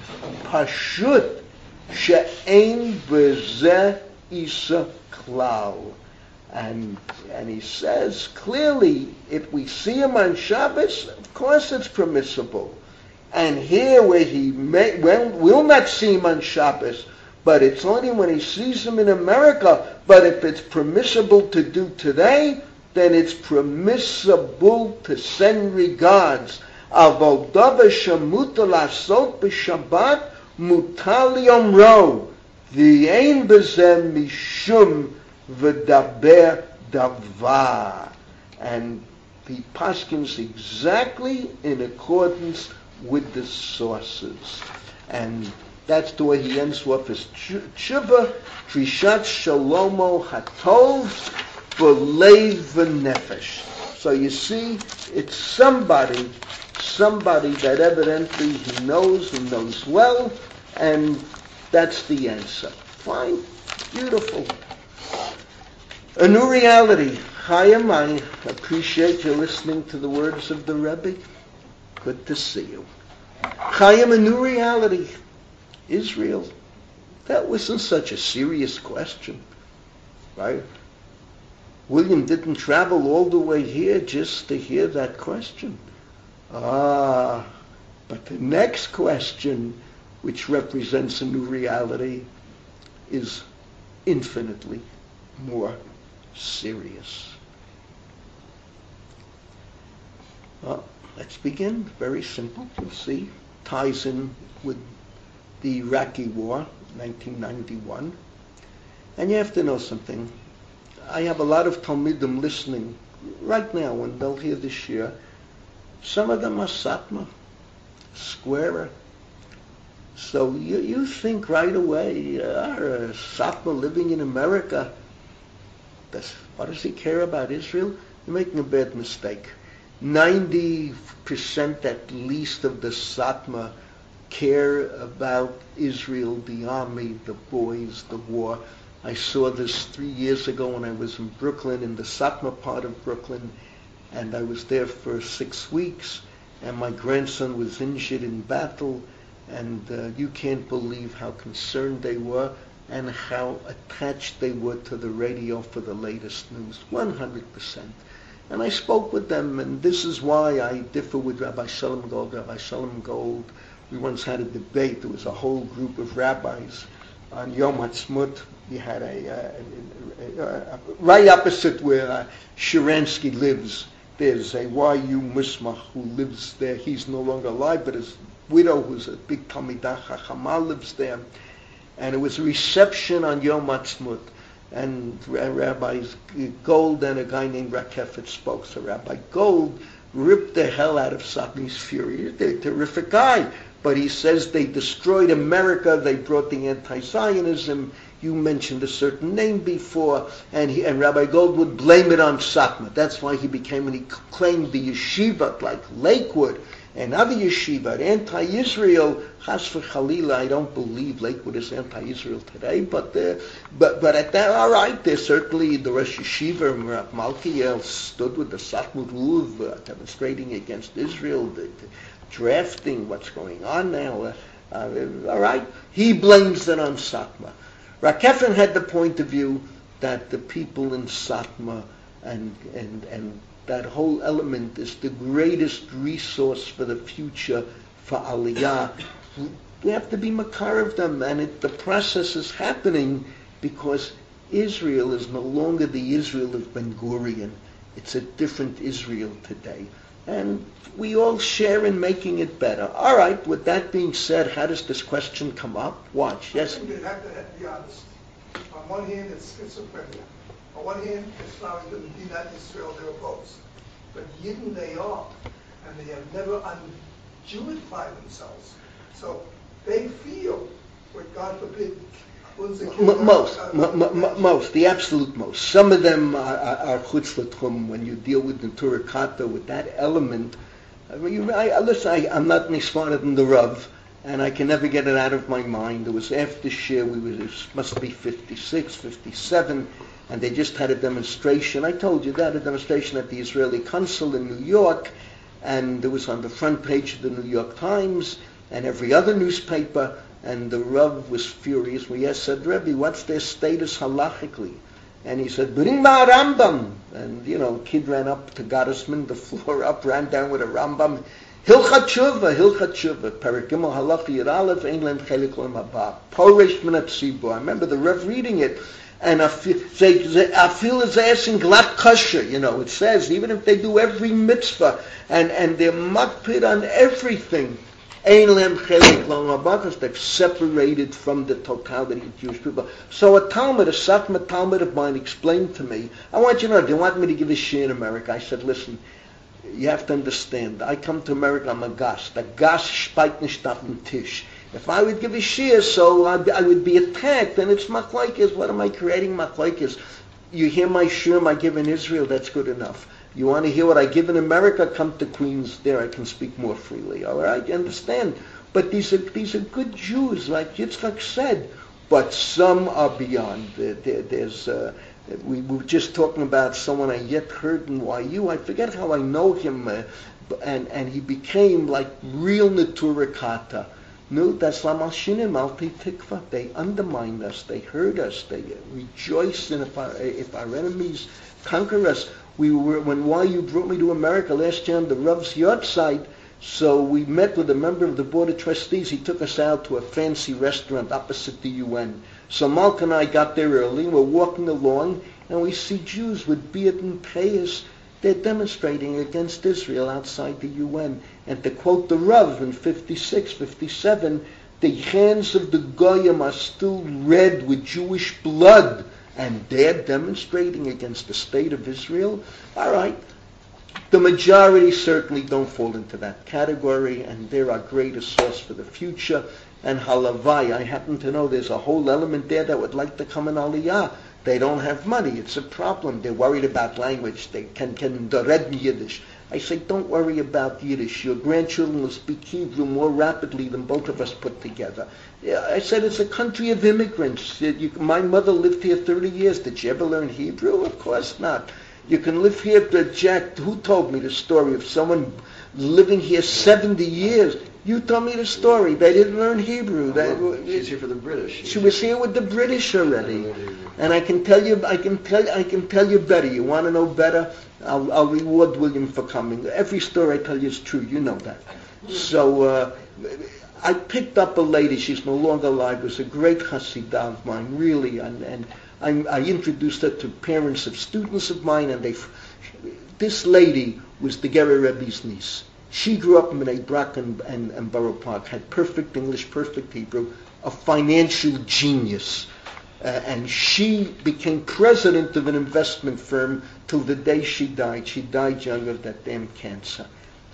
pashut she'ein b'zeh isa klal. And and he says clearly, if we see him on Shabbos, of course it's permissible. And here where he may, well, we'll not see him on Shabbos, but it's only when he sees him in America. But if it's permissible to do today, then it's permissible to send regards. Avodah shemutar lasot b'Shabbat mutar liyomro v'ein b'zeh mishum v'daber davar. And he paskins exactly in accordance with the sources. And that's the way he ends off his tshuva, Trishat Shalomo Hatov B'leiv v'nefesh. So you see, it's somebody, somebody that evidently he knows and knows well, and that's the answer. Fine, beautiful. A new reality. Chaim, I appreciate you listening to the words of the Rebbe. Good to see you. Chaim, a new reality. Israel. That wasn't such a serious question, right? William didn't travel all the way here just to hear that question. Ah, but the next question, which represents a new reality, is infinitely more serious. Well, let's begin. Very simple. You'll see. Ties in with the Iraqi War, nineteen ninety-one. And you have to know something. I have a lot of Talmidim listening right now when they'll hear this year. Some of them are Satmar, squarer. So you, you think right away, uh, a Satmar living in America, does, what does he care about Israel? You're making a bad mistake. ninety percent at least of the Satmar care about Israel, the army, the boys, the war. I saw this three years ago when I was in Brooklyn, in the Satmar part of Brooklyn, and I was there for six weeks, and my grandson was injured in battle, and uh, you can't believe how concerned they were and how attached they were to the radio for the latest news, one hundred percent. And I spoke with them, and this is why I differ with Rabbi Shalom Gold. Rabbi Shalom Gold, we once had a debate. There was a whole group of rabbis on Yom Ha'atzmaut. We had a, uh, a, a, a right opposite where uh, Sharansky lives. There's a Y U Musmach who lives there. He's no longer alive, but his widow, who's a big Talmidah Chachama, lives there. And it was a reception on Yom Ha'atzmaut. And Rabbi Gold and a guy named Rakefet spoke. So Rabbi Gold ripped the hell out of Satmar's fury. They're a terrific guy. But he says they destroyed America, they brought the anti-Zionism. You mentioned a certain name before, and he, and Rabbi Gold would blame it on Satmar. That's why he became, and he claimed the yeshiva like Lakewood another yeshiva, anti-Israel. Chas v'chalila, I don't believe Lakewood is anti-Israel today, but uh, but but at that, all right, there's certainly the Rosh Yeshiva, Rav Malkiel, stood with the Satmar Luv, uh, demonstrating against Israel, the, the drafting, what's going on now. Uh, uh, all right, he blames it on Satmar. Rakefin had the point of view that the people in Satmar and and and that whole element is the greatest resource for the future for Aliyah. We have to be makar of them, and it, the process is happening because Israel is no longer the Israel of Ben Gurion. It's a different Israel today. And we all share in making it better. All right, with that being said, how does this question come up? Watch, yes? I think you have to have to be honest. On one hand, it's schizophrenia. On one hand, Islam is going to be not Israel, they're opposed. But Yidden they are, and they have never un-Jewified themselves. So they feel, what God forbid, M- most, m- m- most, the absolute most. Some of them are, are, are chutz l'tchum when you deal with the Torah Kata, with that element. I mean, you, I, listen, I, I'm not any smarter than the Rav, and I can never get it out of my mind. It was after Shir, we was, it must be fifty-six, fifty-seven, and they just had a demonstration. I told you that, a demonstration at the Israeli consul in New York, and it was on the front page of the New York Times and every other newspaper, and the Rav was furious. We asked, said, Rebbe, what's their status halachically? And he said, bring ma Rambam. And, you know, kid ran up to Gottesman, the floor up, ran down with a Rambam. Hilchat Tshuva, Hilchat Tshuva, Paragimel Halacha Yud Aleph, England Chelik Lam Haba, Porish Min HaTzibur. I remember the Rav reading it, and I feel, they, they, I feel his ass in glatt kosher, you know, it says, even if they do every mitzvah, and, and they're makpid on everything, Ein Lem Chelik Lam Haba, because they've separated from the totality of Jewish people. So a Talmud, a Satmar Talmud of mine explained to me, I want you to know, they want me to give a shir in America. I said, listen, you have to understand, I come to America, I'm a gast. A gast speit nicht auf den Tisch. If I would give a shir, so I'd, I would be attacked, and it's machlokes. What am I creating machlokes? You hear my shir I give in Israel, that's good enough. You want to hear what I give in America, come to Queens, there I can speak more freely, all right? You understand? But these are, these are good Jews, like Yitzchak said, but some are beyond. There, there, there's... Uh, We were just talking about someone I yet heard in Y U. I forget how I know him, uh, and and he became like real Neturah Kata. No, that's Lamal Shinim Alti Tikva. They undermined us. They hurt us. They rejoice in if our if our enemies conquer us. We were when Y U brought me to America last year on the Rav's yacht side. So we met with a member of the board of trustees. He took us out to a fancy restaurant opposite the U N. So Malk and I got there early, and we're walking along, and we see Jews with beard and payas. They're demonstrating against Israel outside the U N. And to quote the Rav in fifty-six, fifty-seven, the hands of the Goyim are still red with Jewish blood, and they're demonstrating against the state of Israel. All right. The majority certainly don't fall into that category, and they're our greatest source for the future. And halavai, I happen to know there's a whole element there that would like to come in Aliyah. They don't have money. It's a problem. They're worried about language. They can can red Yiddish. I say, don't worry about Yiddish. Your grandchildren will speak Hebrew more rapidly than both of us put together. Yeah, I said, it's a country of immigrants. You, my mother lived here thirty years. Did she ever learn Hebrew? Of course not. You can live here, but Jack, who told me the story of someone living here seventy years? You told me the story. They didn't learn Hebrew. Well, they, she's here for the British. She was here with the British already. And I can tell you, I can tell, I can tell you better. You want to know better? I'll, I'll reward William for coming. Every story I tell you is true. You know that. So uh, I picked up a lady. She's no longer alive. It was a great Hasidah of mine, really. And, and I, I introduced her to parents of students of mine, and they. This lady was the Gerer Rebbe's niece. She grew up in Bnei Brak and, and, and Borough Park, had perfect English, perfect Hebrew, a financial genius. Uh, and she became president of an investment firm till the day she died. She died young of that damn cancer.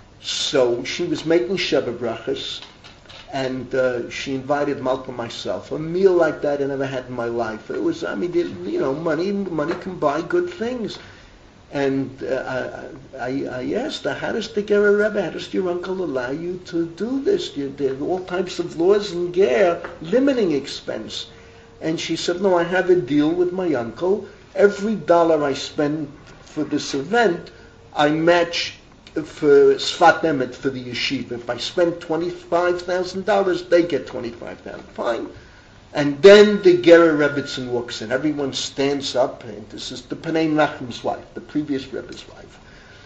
So she was making Sheva Brachas, and uh, she invited Malcolm and myself. A meal like that I never had in my life. It was, I mean, it, you know, money money can buy good things. And uh, I, I asked her, how does the Ger Rebbe, how does your uncle allow you to do this? You, there are all types of laws in Ger limiting expense. And she said, no, I have a deal with my uncle. Every dollar I spend for this event, I match for Sfat Emet, for the yeshiva. If I spend twenty-five thousand dollars, they get twenty-five thousand dollars. Fine. And then the Ger Rebbitzin walks in. Everyone stands up, and this is the Panei Nachum's wife, the previous Rebbe's wife.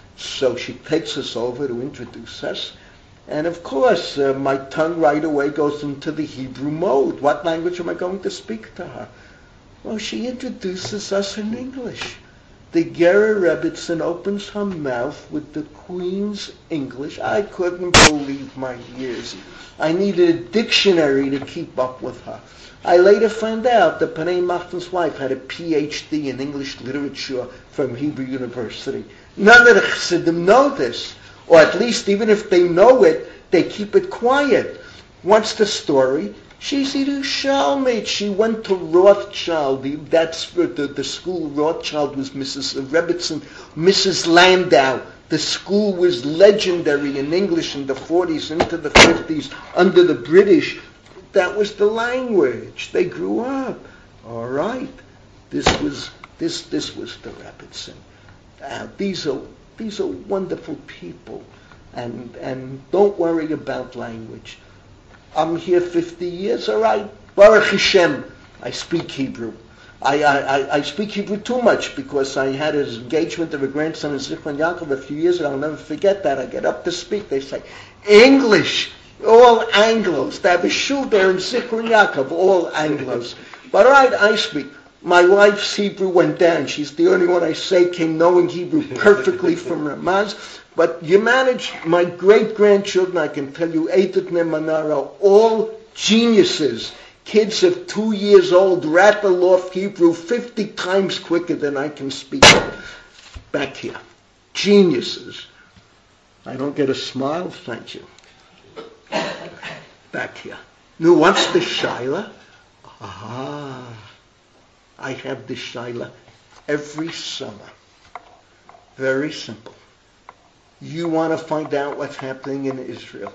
So she takes us over to introduce us. And of course, uh, my tongue right away goes into the Hebrew mode. What language am I going to speak to her? Well, she introduces us in English. The Ger Rebbitzin opens her mouth with the Queen's English. I couldn't believe my ears. I needed a dictionary to keep up with her. I later found out that Panei Nachum's wife had a P H D in English literature from Hebrew University. None of the Chassidim know this, or at least even if they know it, they keep it quiet. What's the story? She's a Yerushalmit. She went to Rothschild. That's the, the school. Rothschild was Missus Rebbitzin, Missus Landau. The school was legendary in English in the forties into the fifties under the British. That was the language. They grew up. All right. This was this this was the Rebbitzin. Uh, these are these are wonderful people, and and don't worry about language. I'm here fifty years. All right. Baruch Hashem. I speak Hebrew. I, I, I speak Hebrew too much because I had an engagement of a grandson in Zichron Yaakov a few years ago. I'll never forget that. I get up to speak. They say, English, all Anglos. They have a shul there in Zichron Yaakov, all Anglos. But all right, I speak. My wife's Hebrew went down. She's the only one I say came knowing Hebrew perfectly from Ramaz. But you manage, my great-grandchildren, I can tell you, Eitat Nemanara, all geniuses. Kids of two years old rattle off Hebrew fifty times quicker than I can speak it. Back here. Geniuses. I don't get a smile? Thank you. Back here. Now, what's the Shaila? Ah, I have the Shaila every summer. Very simple. You want to find out what's happening in Israel.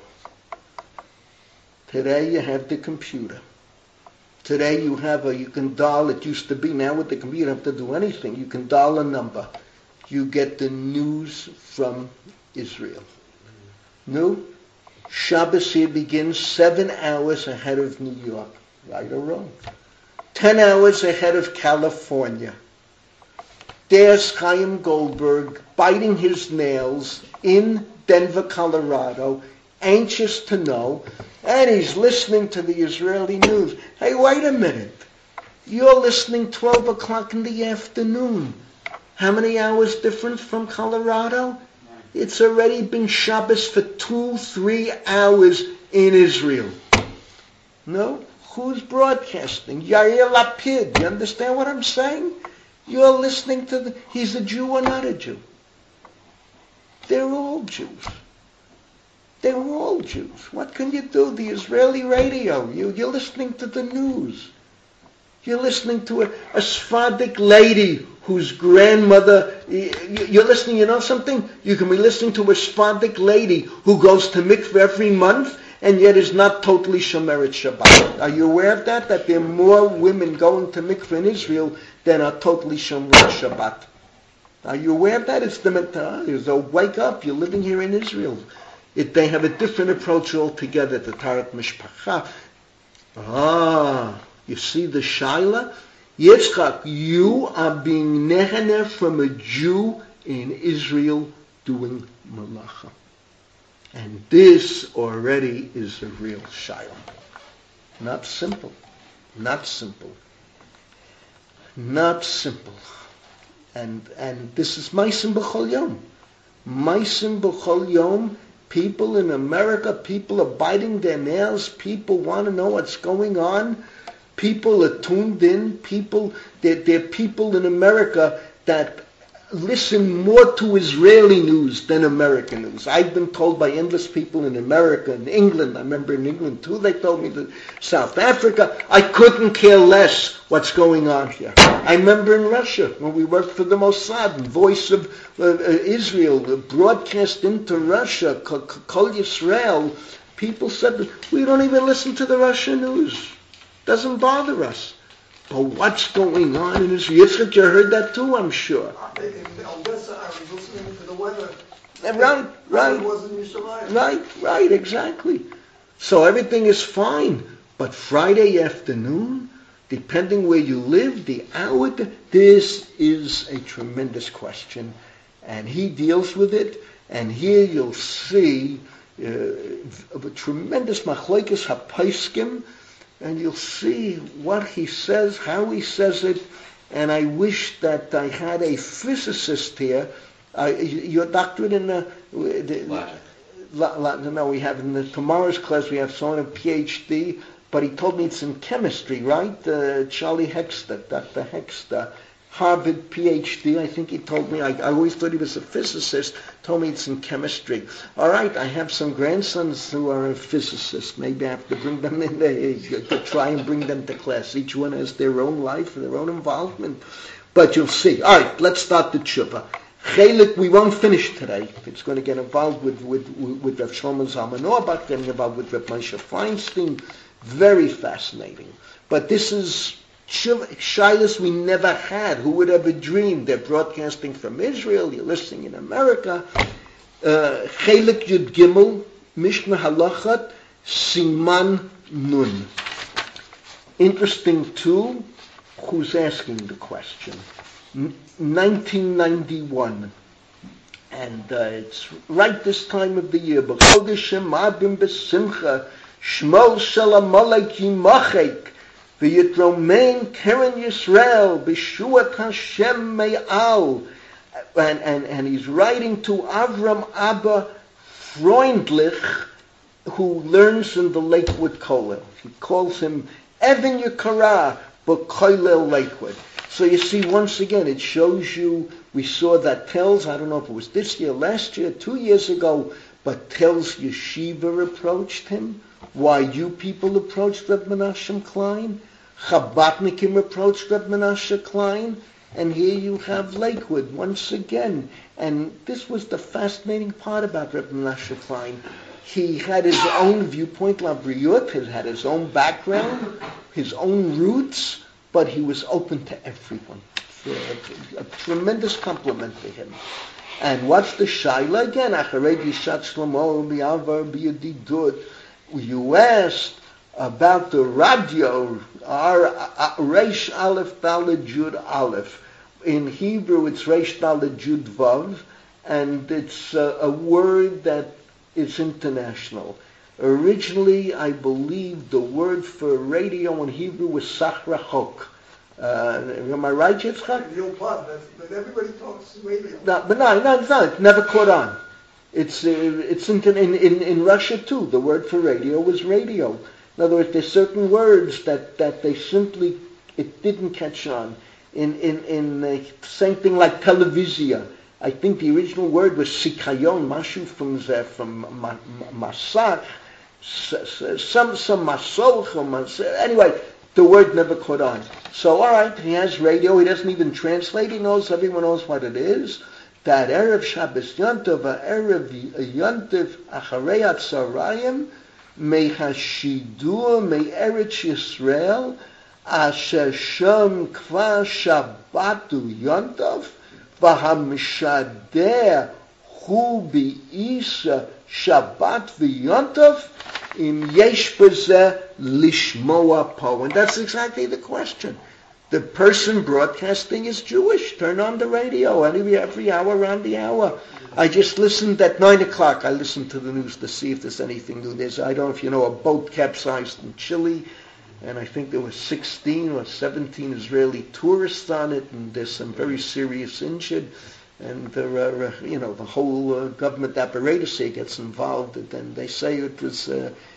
Today you have the computer. Today you have a, you can dial, it used to be, now with the computer you don't have to do anything. You can dial a number. You get the news from Israel. No? Shabbos here begins seven hours ahead of New York. Right or wrong? Ten hours ahead of California. There's Chaim Goldberg biting his nails in Denver, Colorado, anxious to know, and he's listening to the Israeli news. Hey, wait a minute. You're listening twelve o'clock in the afternoon. How many hours difference from Colorado? It's already been Shabbos for two, three hours in Israel. No? Who's broadcasting? Yair Lapid. You understand what I'm saying? You're listening to the... He's a Jew or not a Jew? They're all Jews. They're all Jews. What can you do? The Israeli radio. You, you're listening to the news. You're listening to a, a Sephardic lady whose grandmother... You're listening, you know something? You can be listening to a Sephardic lady who goes to mikveh every month and yet is not totally Shomeret Shabbat. Are you aware of that? That there are more women going to mikveh in Israel than are totally Shomeret Shabbat. Are you aware of that? It's the mentality. So wake up, you're living here in Israel. It, they have a different approach altogether, the Taharat Mishpacha. Ah, you see the Shaila? Yitzchak, you are being nehener from a Jew in Israel doing malacha. And this already is a real Shaila. Not simple. Not simple. Not simple. And and this is Maisim B'chol Yom. Maisim B'chol Yom. People in America, people are biting their nails. People want to know what's going on. People are tuned in. People, there, there are people in America that listen more to Israeli news than American news. I've been told by endless people in America, in England, I remember in England too, they told me that South Africa, I couldn't care less what's going on here. I remember in Russia, when we worked for the Mossad, and Voice of uh, uh, Israel, uh, broadcast into Russia, Kol Yisrael, people said, we don't even listen to the Russian news. Doesn't bother us. But what's going on in Israel? Yitzchak, you heard that too, I'm sure. In Odessa, I was listening to the weather. Right, right. It wasn't Yerushalayim. Right, right, exactly. So everything is fine. But Friday afternoon, depending where you live, the hour, this is a tremendous question. And he deals with it. And here you'll see uh, a tremendous machlokes hapaiskim. And you'll see what he says, how he says it, and I wish that I had a physicist here. Uh, your doctorate in the, the Logic. La, la, no, we have in the, tomorrow's class we have someone a PhD, but he told me it's in chemistry, right? Uh, Charlie Hexter, Doctor Hexter, Harvard PhD. I think he told me. I, I always thought he was a physicist. Told me it's in chemistry. All right, I have some grandsons who are physicists. Maybe I have to bring them in there, to try and bring them to class. Each one has their own life and their own involvement. But you'll see. All right, let's start the tshuva. Chelik, we won't finish today. It's going to get involved with with with Rav Shlomo Zalman Auerbach, getting involved with Rav Moshe Feinstein. Very fascinating. But this is Shilas we never had. Who would ever dream? They're broadcasting from Israel. You're listening in America. Chelik Yud Gimel, Mishnah Halachat, Siman Nun. Interesting too. Who's asking the question? nineteen ninety-one, and uh, it's right this time of the year. B'chodeshim Abim b'simcha, Shmol shel Amalek yimachek, v'yitromein Keren Yisrael, b'shuat Hashem me'al. And, and, and he's writing to Avram Abba Freundlich, who learns in the Lakewood Kollel. He calls him Evan Yekara, but Kollel Lakewood. So you see, once again, it shows you, we saw that Telz, I don't know if it was this year, last year, two years ago, but Telz Yeshiva approached him. Why you people approached Reb Menachem Klein? Chabadnikim approached Reb Menachem Klein. And here you have Lakewood, once again. And this was the fascinating part about Reb Menachem Klein. He had his own viewpoint, Labriut, he had his own background, his own roots, but he was open to everyone. A, a tremendous compliment to him. And what's the shaila again? You asked about the radio, our Reish Aleph Daled Jud Aleph. In Hebrew, it's Reish Daled Jud Vav, and it's a, a word that is international. Originally, I believe the word for radio in Hebrew was Sachrachok. Uh, am I right, Yitzchak? Real fun, but everybody talks radio. No, but no, no, it's not. It's never caught on. It's uh, it's in, in in in Russia too. The word for radio was radio. In other words, there's certain words that, that they simply it didn't catch on. In in in uh, same thing like televisia. I think the original word was sikayon, mashu from uh, from masach. Some some masol, anyway, the word never caught on. So all right, he has radio. He doesn't even translate. He knows. Everyone knows what it is. That erev Shabbos Yontiv, erev Yontiv acharei atzarayim, mehashidur me'eretz Yisrael, asher sham kvar Shabbatu Yontiv, v'hamshader hu bi'isa Shabbat v'Yontiv, im yesh b'zeh lishmoa po. And that's exactly the question. The person broadcasting is Jewish. Turn on the radio every, every hour, around the hour. I just listened at nine o'clock. I listened to the news to see if there's anything new. There's, I don't know if you know, a boat capsized in Chile, and I think there were sixteen or seventeen Israeli tourists on it, and there's some very serious injured. And there are, you know, the whole uh, government apparatus here gets involved, and they say it was uh,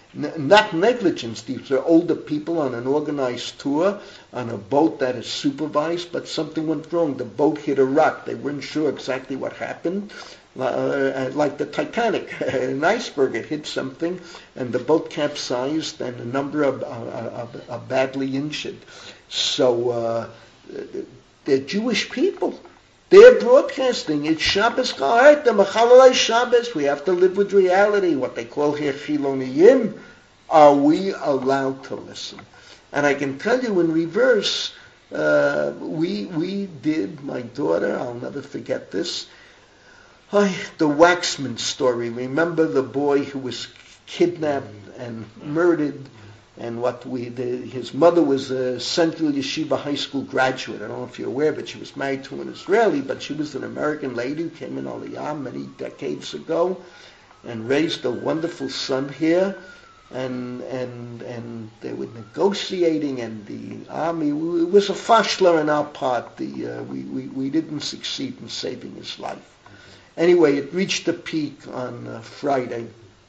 N- not negligence. These are older people on an organized tour on a boat that is supervised, but something went wrong. The boat hit a rock. They weren't sure exactly what happened. Uh, like the Titanic, an iceberg, it hit something, and the boat capsized, and a number of are, are, are badly injured. So uh, they're Jewish people. They're broadcasting. It's Shabbos Ka'art, the Machalal Shabbos. We have to live with reality, what they call here Chiloniyim. Are we allowed to listen? And I can tell you in reverse, uh, we we did, my daughter, I'll never forget this, I, the Waxman story. Remember the boy who was kidnapped and murdered, and what we did, his mother was a Central Yeshiva High School graduate. I don't know if you're aware, but she was married to an Israeli, but she was an American lady who came in Aliyah many decades ago and raised a wonderful son here. And and and they were negotiating, and the army, it was a fashla on our part. The uh, we, we we didn't succeed in saving his life. Anyway, it reached a peak on uh, Friday,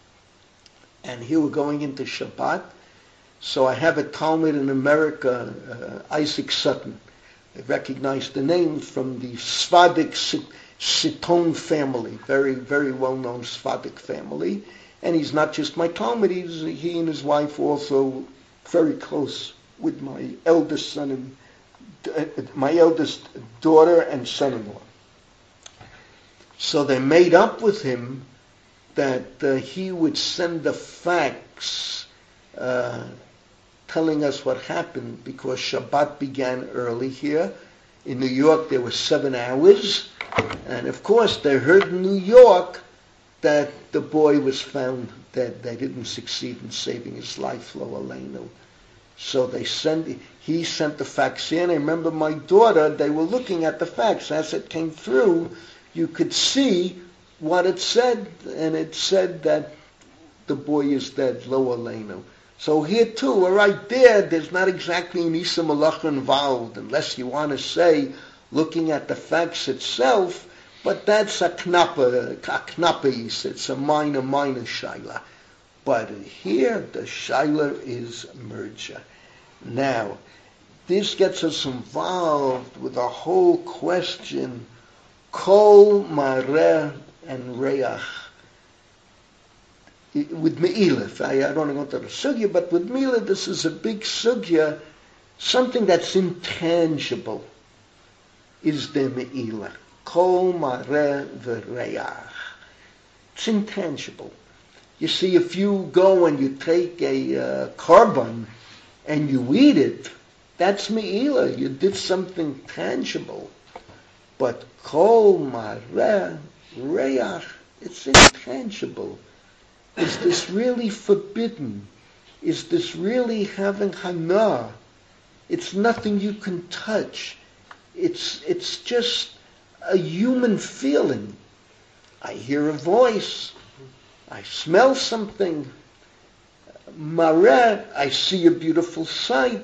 and here we're going into Shabbat. So I have a Talmud in America, uh, Isaac Sutton. I recognize the name from the Sfadik Siton family, very very well known Sfadik family. And he's not just my Talmud, he's, he and his wife also very close with my eldest son and uh, my eldest daughter and son-in-law. So they made up with him that uh, he would send a fax uh, telling us what happened, because Shabbat began early here. In New York there were seven hours, and of course they heard in New York that the boy was found dead. They didn't succeed in saving his life, lo aleinu. So they sent, he sent the fax in. I remember my daughter, they were looking at the fax. As it came through, you could see what it said, and it said that the boy is dead, lo aleinu. So here too, right there, there's not exactly an Isa Malach involved, unless you want to say, looking at the fax itself, but that's a knappe, a knappe is, it's a minor, minor shaila. But here, the shaila is merger. Now, this gets us involved with a whole question, kol, mareh, and reach. With Me'ilah, I, I don't want to go to the sugya, but with Me'ilah, this is a big sugya, something that's intangible is the Me'ilah. Kol mareh v'reach. It's intangible. You see, if you go and you take a uh, carbon and you eat it, that's me'ilah. You did something tangible. But kol mareh reach, it's intangible. Is this really forbidden? Is this really having hana? It's nothing you can touch. It's it's just a human feeling. I hear a voice. I smell something. Mareh, I see a beautiful sight.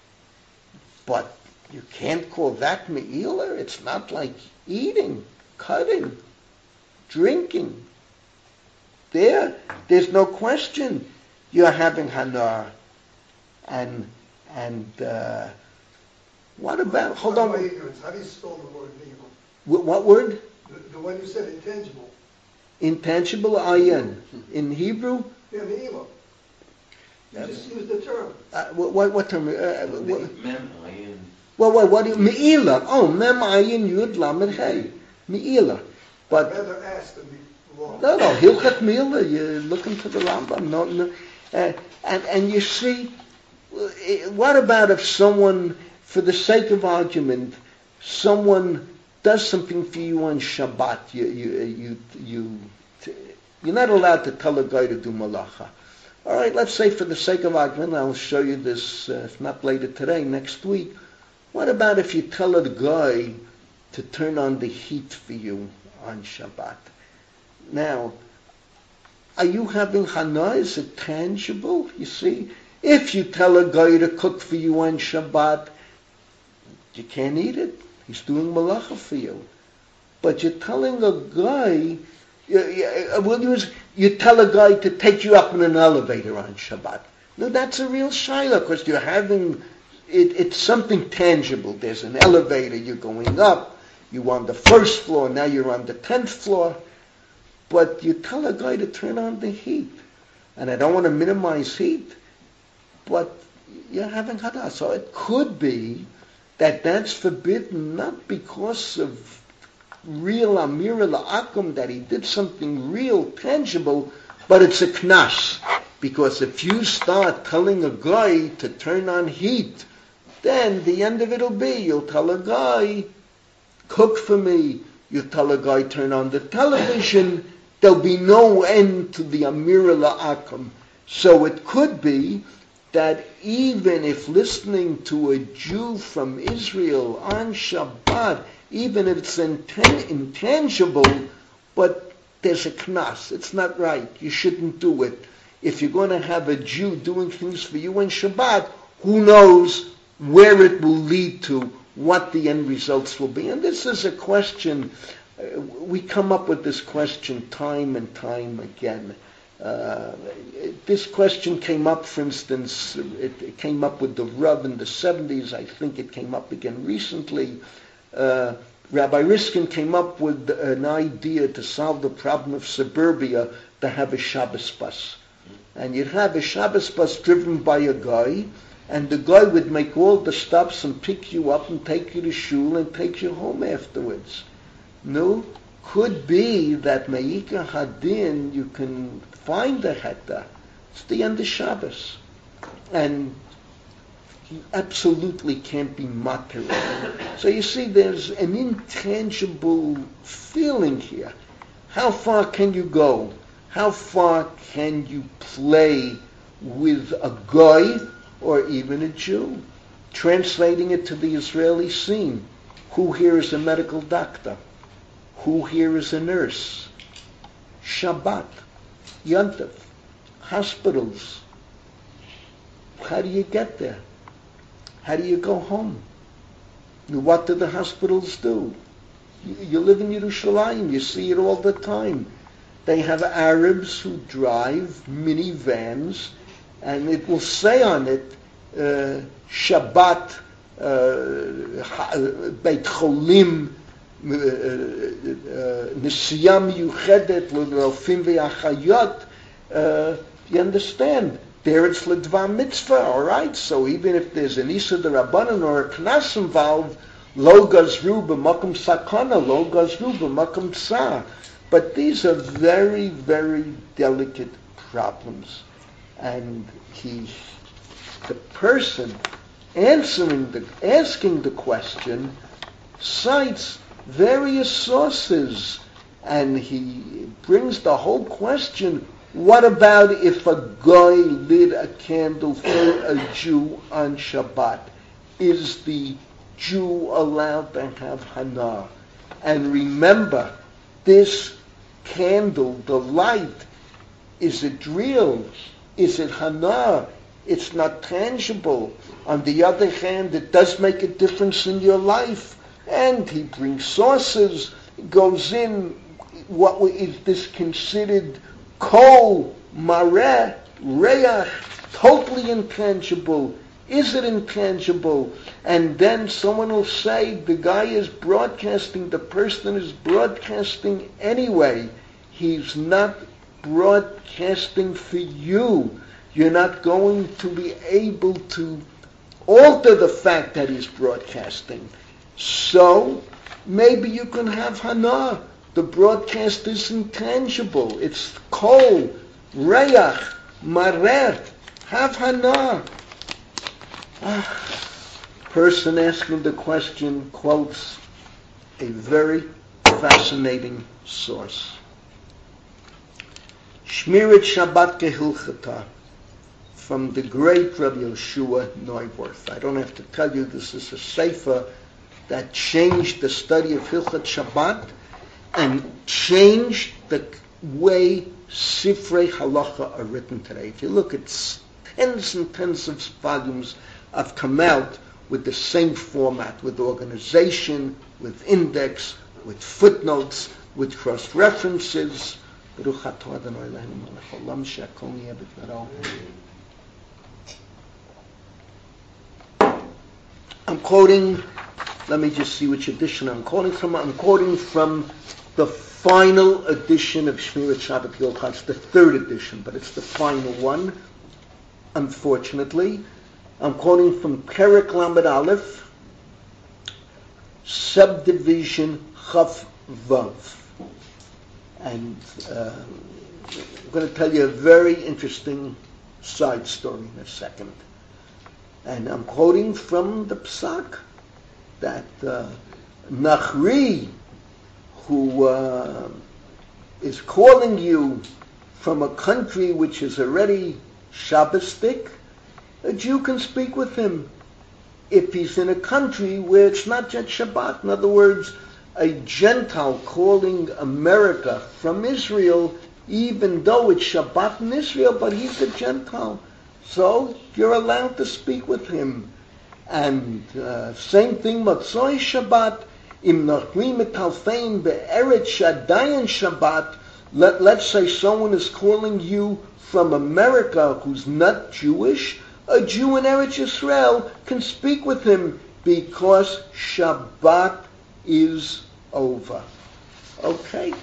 But you can't call that me'ilah. It's not like eating, cutting, drinking. There, there's no question you're having hana. And, and, uh, what about, hold on. How do you spell the word me'ilah? What word? The, the one you said, intangible. Intangible, ayin. In Hebrew? Yeah, me'ilah. You Yeah. just used the term. Uh, what, what, what term? Uh, what, Mem ayin. well, what, what do you, me'ilah. Oh, mem, ayin, yud, lamed, hey. Me'ilah. But, Rather ask than be wrong. no, no, hilchat me'ilah, you're looking to the Rambam. No, no. Uh, and, and you see, what about if someone, for the sake of argument, someone does something for you on Shabbat, you, you, you, you, you're not allowed to tell a guy to do malacha. All right, let's say for the sake of argument, I'll show you this, uh, if not later today, next week. What about if you tell a guy to turn on the heat for you on Shabbat? Now, are you having hana? Is it tangible? You see? If you tell a guy to cook for you on Shabbat, you can't eat it. He's doing malacha for you. But you're telling a guy You, you, we'll use, you tell a guy to take you up in an elevator on Shabbat. No, that's a real shaila, because you're having, it, it's something tangible. There's an elevator, you're going up, you're on the first floor, now you're on the tenth floor. But you tell a guy to turn on the heat. And I don't want to minimize heat, but you're having hada. So it could be that that's forbidden not because of real amira la'akum, that he did something real, tangible, but it's a knas. Because if you start telling a guy to turn on heat, then the end of it will be, you'll tell a guy, cook for me. You tell a guy, turn on the television. There'll be no end to the amira la'akum. So it could be that even if listening to a Jew from Israel on Shabbat, even if it's intan- intangible, but there's a knas, it's not right, you shouldn't do it. If you're going to have a Jew doing things for you on Shabbat, who knows where it will lead to, what the end results will be. And this is a question, uh, we come up with this question time and time again. Uh, this question came up, for instance, it, it came up with the Rav in the seventies. I think it came up again recently. Uh, Rabbi Riskin came up with an idea to solve the problem of suburbia, to have a Shabbos bus. And you'd have a Shabbos bus driven by a guy, and the guy would make all the stops and pick you up and take you to shul and take you home afterwards. No? Could be that Me'ika Hadin, you can find the Heta. It's the end of Shabbos. And you absolutely can't be matir. So you see, there's an intangible feeling here. How far can you go? How far can you play with a guy or even a Jew? Translating it to the Israeli scene. Who here is a medical doctor? Who here is a nurse? Shabbat, Yontif, hospitals. How do you get there? How do you go home? What do the hospitals do? You, you live in Yerushalayim, you see it all the time. They have Arabs who drive minivans, and it will say on it, uh, Shabbat, uh, Beit Cholim, Nesiya Miyuchedet L'Rofim V'Achayot. You understand? There it's L'Dvar Mitzvah, all right? So even if there's an Isa D'Rabbanan or a Knas involved, Lo Gazru B'Makom Sakana, Lo Gazru B'Makom Tsar. But these are very, very delicate problems. And he, the person answering the, asking the question cites various sources, and he brings the whole question, what about if a guy lit a candle for a Jew on Shabbat? Is the Jew allowed to have hana? And remember, this candle, the light, is it real? Is it hana? It's not tangible. On the other hand, it does make a difference in your life. And he brings sources, goes in, what is this considered kol, mareh, reach, totally intangible? Is it intangible? And then someone will say, the guy is broadcasting, the person is broadcasting anyway. He's not broadcasting for you. You're not going to be able to alter the fact that he's broadcasting. So, maybe you can have hana. The broadcast is intangible. It's kol, reach, marer. Have hana. Ah. Person asking the question quotes a very fascinating source. Shmirat Shabbat Kehilchata, from the great Rabbi Yeshua Neuwirth. I don't have to tell you, this is a sefer that changed the study of Hilchat Shabbat and changed the way Sifrei Halacha are written today. If you look at tens and tens of volumes have come out with the same format, with organization, with index, with footnotes. with cross references. Baruch atah Adonai Eloheinu melech haolam she'akol niyeh b'dvaro. I'm quoting, let me just see which edition I'm quoting from. I'm quoting from the final edition of Shmirat Shabbat Yochai. It's the third edition, but it's the final one, unfortunately. I'm quoting from Perek Lamed Aleph, subdivision Chaf Vav. And uh, I'm going to tell you a very interesting side story in a second. And I'm quoting from the Psak that uh, Nachri, who uh, is calling you from a country which is already Shabbostic, a Jew can speak with him if he's in a country where it's not yet Shabbat. In other words, a Gentile calling America from Israel, even though it's Shabbat in Israel, but he's a Gentile. So you're allowed to speak with him. And uh, same thing, Matzoi Shabbat, im nachri metalfein be'eretz shadayan Shabbat. Let, let's say someone is calling you from America who's not Jewish. A Jew in Eretz Yisrael can speak with him because Shabbat is over. Okay?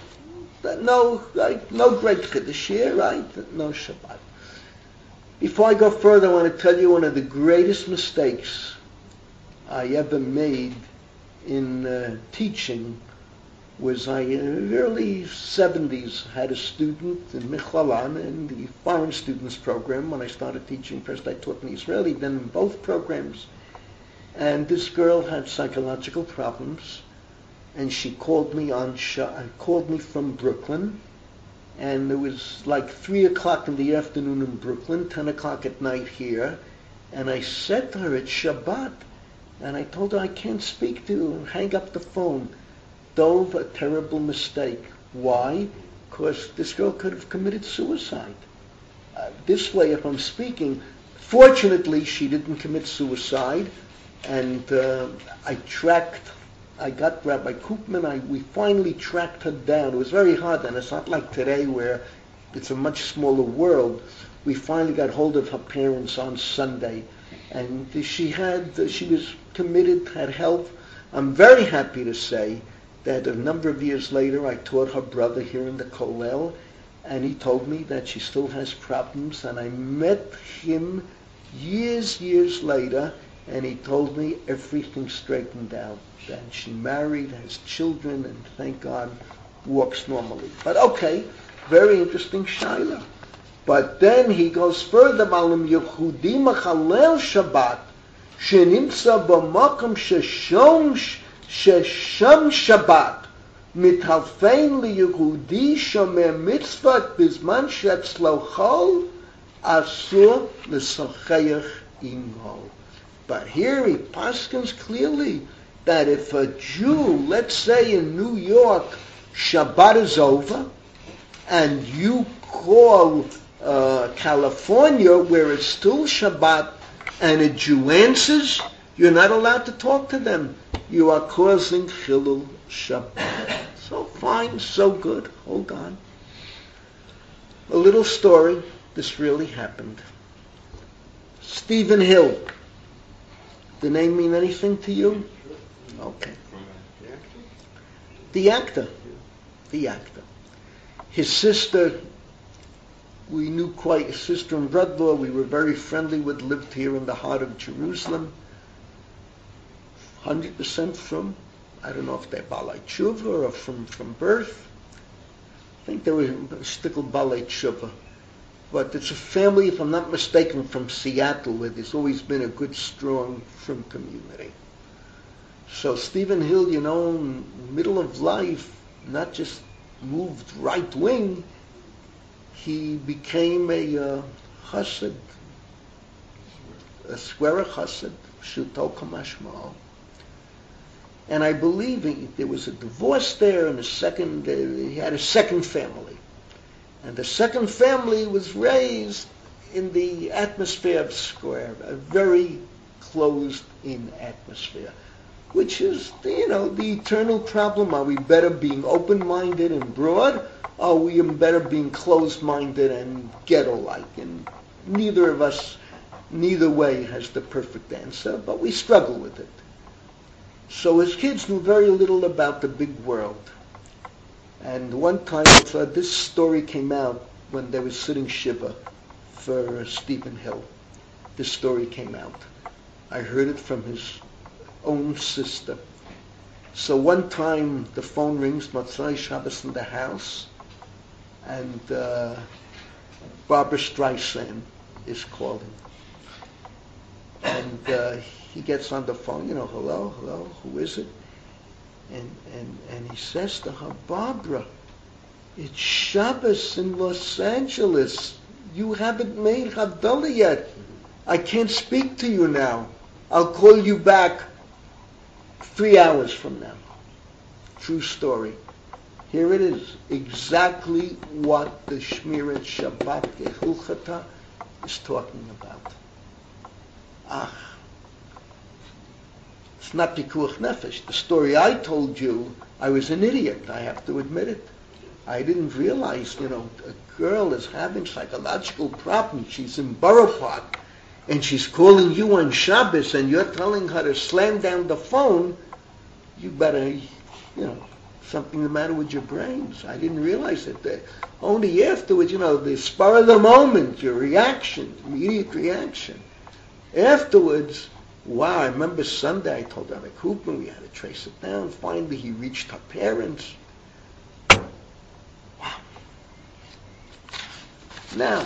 No, right? No great Chiddush here, right? No Shabbat. Before I go further, I want to tell you one of the greatest mistakes I ever made in uh, teaching was I, in the early seventies, had a student in Michalanan in the foreign students program. When I started teaching, first I taught in Israeli, then in both programs. And this girl had psychological problems, and she called me on, called me from Brooklyn, and it was like three o'clock in the afternoon in Brooklyn, ten o'clock at night here, and I said to her, it's Shabbat, and I told her I can't speak to you, and hang up the phone. Dove, a terrible mistake. Why? Because this girl could have committed suicide. Uh, this way, if I'm speaking, fortunately she didn't commit suicide, and uh, I tracked, I got Rabbi Koopman, I, we finally tracked her down. It was very hard, and it's not like today where it's a much smaller world. We finally got hold of her parents on Sunday, and she had, she was committed, had help. I'm very happy to say that a number of years later I taught her brother here in the Kollel, and he told me that she still has problems, and I met him years, years later, and he told me everything straightened out. And she married, has children, and thank God, walks normally. But okay, very interesting shaila. But then he goes further, Malam Yehudi Machalel Shabbat, Shenimsa B'Makom Sheshom Shesham Shabbat, Mithalfein LiYehudi Shomer Mitzvot Bizman Shetzlo Chol, Asur L'Sochayach Imho. But here he paskins clearly that if a Jew, let's say in New York, Shabbat is over, and you call uh, California where it's still Shabbat, and a Jew answers, you're not allowed to talk to them. You are causing Chilul Shabbat. So fine, so good. Hold on. A little story. This really happened. Stephen Hill. The name mean anything to you? Okay. The actor. The actor. His sister, we knew quite, his sister and brother-in-law, we were very friendly with, lived here in the heart of Jerusalem. one hundred percent from, I don't know if they're Balei Tshuva or from, from birth. I think they were shtickle Balei Tshuva. But it's a family, if I'm not mistaken, from Seattle, where there's always been a good, strong, frum community. So Stephen Hill, you know, in the middle of life, not just moved right wing, he became a uh, chassid, a square chassid, shuto kamashmal. And I believe he, there was a divorce there, and a second, uh, he had a second family. And the second family was raised in the atmosphere of square, a very closed-in atmosphere. which is, you know, the eternal problem. Are we better being open-minded and broad? Or are we better being closed-minded and ghetto-like? And neither of us, neither way has the perfect answer, but we struggle with it. So his kids knew very little about the big world. And one time, uh, this story came out when they were sitting Shiva for Stephen Hill. This story came out. I heard it from his own sister. So one time the phone rings, Motzai Shabbos in the house, and uh, Barbara Streisand is calling. And uh, he gets on the phone, you know, hello, hello, who is it? And, and, and he says to her, Barbara, it's Shabbos in Los Angeles. You haven't made Havdalah yet. I can't speak to you now. I'll call you back three hours from now. True story. Here it is. Exactly what the Shmirat Shabbat Gehilchata is talking about. Ah. It's not Pikuach Nefesh. The story I told you, I was an idiot. I have to admit it. I didn't realize, you know, a girl is having psychological problems. She's in Borough Park, and she's calling you on Shabbos, and you're telling her to slam down the phone. You better, you know, something the matter with your brains. I didn't realize it. The, only afterwards, you know, the spur of the moment, your reaction, immediate reaction. Afterwards, wow, I remember Sunday I told Rabbi Cooper we had to trace it down. Finally, he reached her parents. Wow. Now,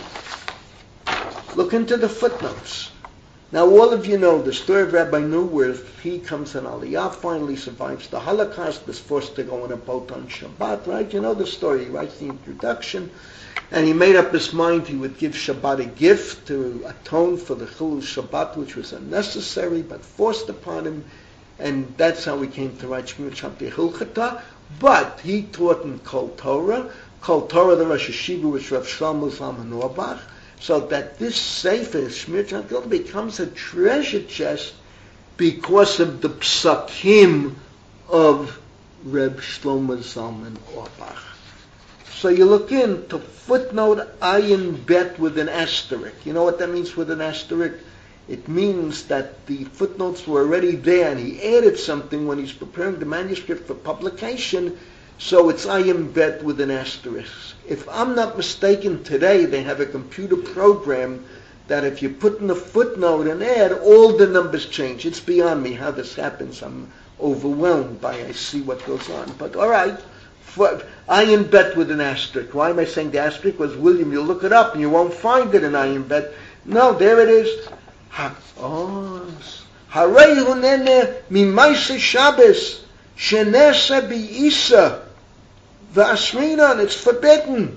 look into the footnotes. Now, all of you know the story of Rabbi Neuwirth. He comes in Aliyah, finally survives the Holocaust, was forced to go on a boat on Shabbat, right? You know the story. He writes the introduction. And he made up his mind he would give Shabbat a gift to atone for the Chilul Shabbat, which was unnecessary but forced upon him. And that's how he came to write Shmirat Shabbat Gehilchata. But he taught in Kol Torah. Kol Torah, the Rosh Hashiva, was Rav Shlomo Zalman Auerbach. So that this Sefer, Shmirat Shabbat Gehilchata, becomes a treasure chest because of the psakim of Reb Shlomo Zalman Auerbach. So you look into footnote Ayin Bet with an asterisk. You know what that means with an asterisk? It means that the footnotes were already there and he added something when he's preparing the manuscript for publication, so it's Ayin Bet with an asterisk. If I'm not mistaken, today they have a computer program that if you put in a footnote and add, all the numbers change. It's beyond me how this happens. I'm overwhelmed by I see what goes on. But all right. Ayin Bet with an asterisk. Why am I saying the asterisk? Was William, you look it up and you won't find it in Ayin Bet. No, there it is. Ha, oh, Harei hunene mimaisa Shabbos shenesa bi'isa v'asminan. It's forbidden.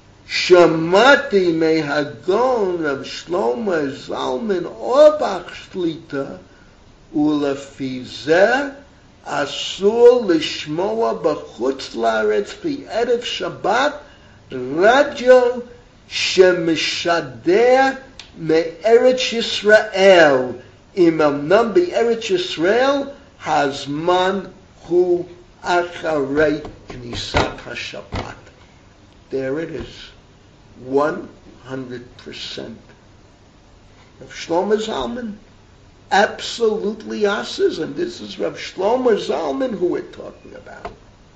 Shamati mehagon Rav Shlomo Zalman Auerbach Shlita ulafizeh Asur lishmoa b'chutz la'aretz bi'erev Shabbat radio shemishader me'eretz Yisrael imamnam be'eretz Yisrael hazman hu acharei knisat haShabbat. There it is, one hundred percent. Rav Shlomo Zalman absolutely asses, and this is Rav Shlomo Zalman who we're talking about.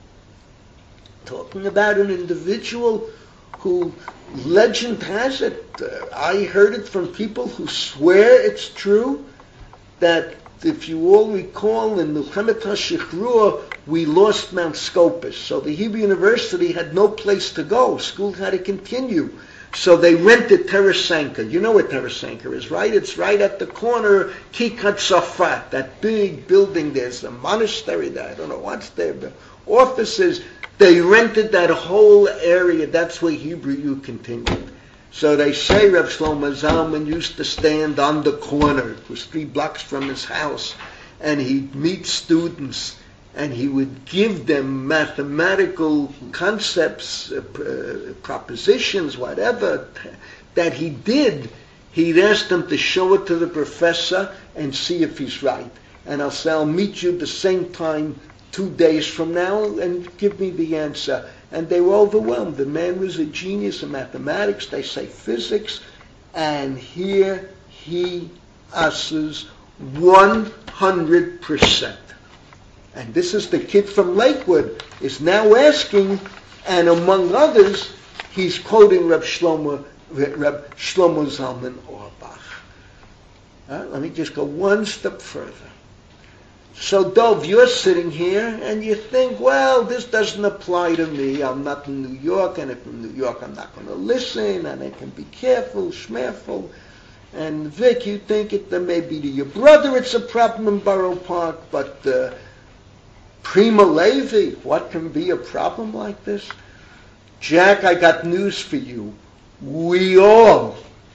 Talking about an individual who, legend has it, uh, I heard it from people who swear it's true, that if you all recall, in Milchemet HaShichrur, we lost Mount Scopus. So the Hebrew University had no place to go. School had to continue. So they rented Teresanka. You know where Teresanka is, right? It's right at the corner, Kikat Safat, that big building. There's a monastery there. I don't know what's there, but offices. They rented that whole area. That's where Hebrew U continued. So they say Rav Shlomo Zalman used to stand on the corner. It was three blocks from his house. And he'd meet students and he would give them mathematical concepts, uh, uh, propositions, whatever, that he did. He'd ask them to show it to the professor and see if he's right. and I'll say, I'll meet you the same time two days from now and give me the answer. And they were overwhelmed. The man was a genius in mathematics, they say physics, and here he answers one hundred percent. And this is the kid from Lakewood, is now asking, and among others, he's quoting Reb Shlomo, Reb Shlomo Zalman Auerbach. Uh, let me just go one step further. So, Dov, you're sitting here and you think, well, this doesn't apply to me. I'm not in New York, and if I'm in New York, I'm not going to listen, and I can be careful, schmerful. And Vic, you think it uh, maybe to your brother it's a problem in Borough Park, but uh, Prima Levi, what can be a problem like this? Jack, I got news for you. We all,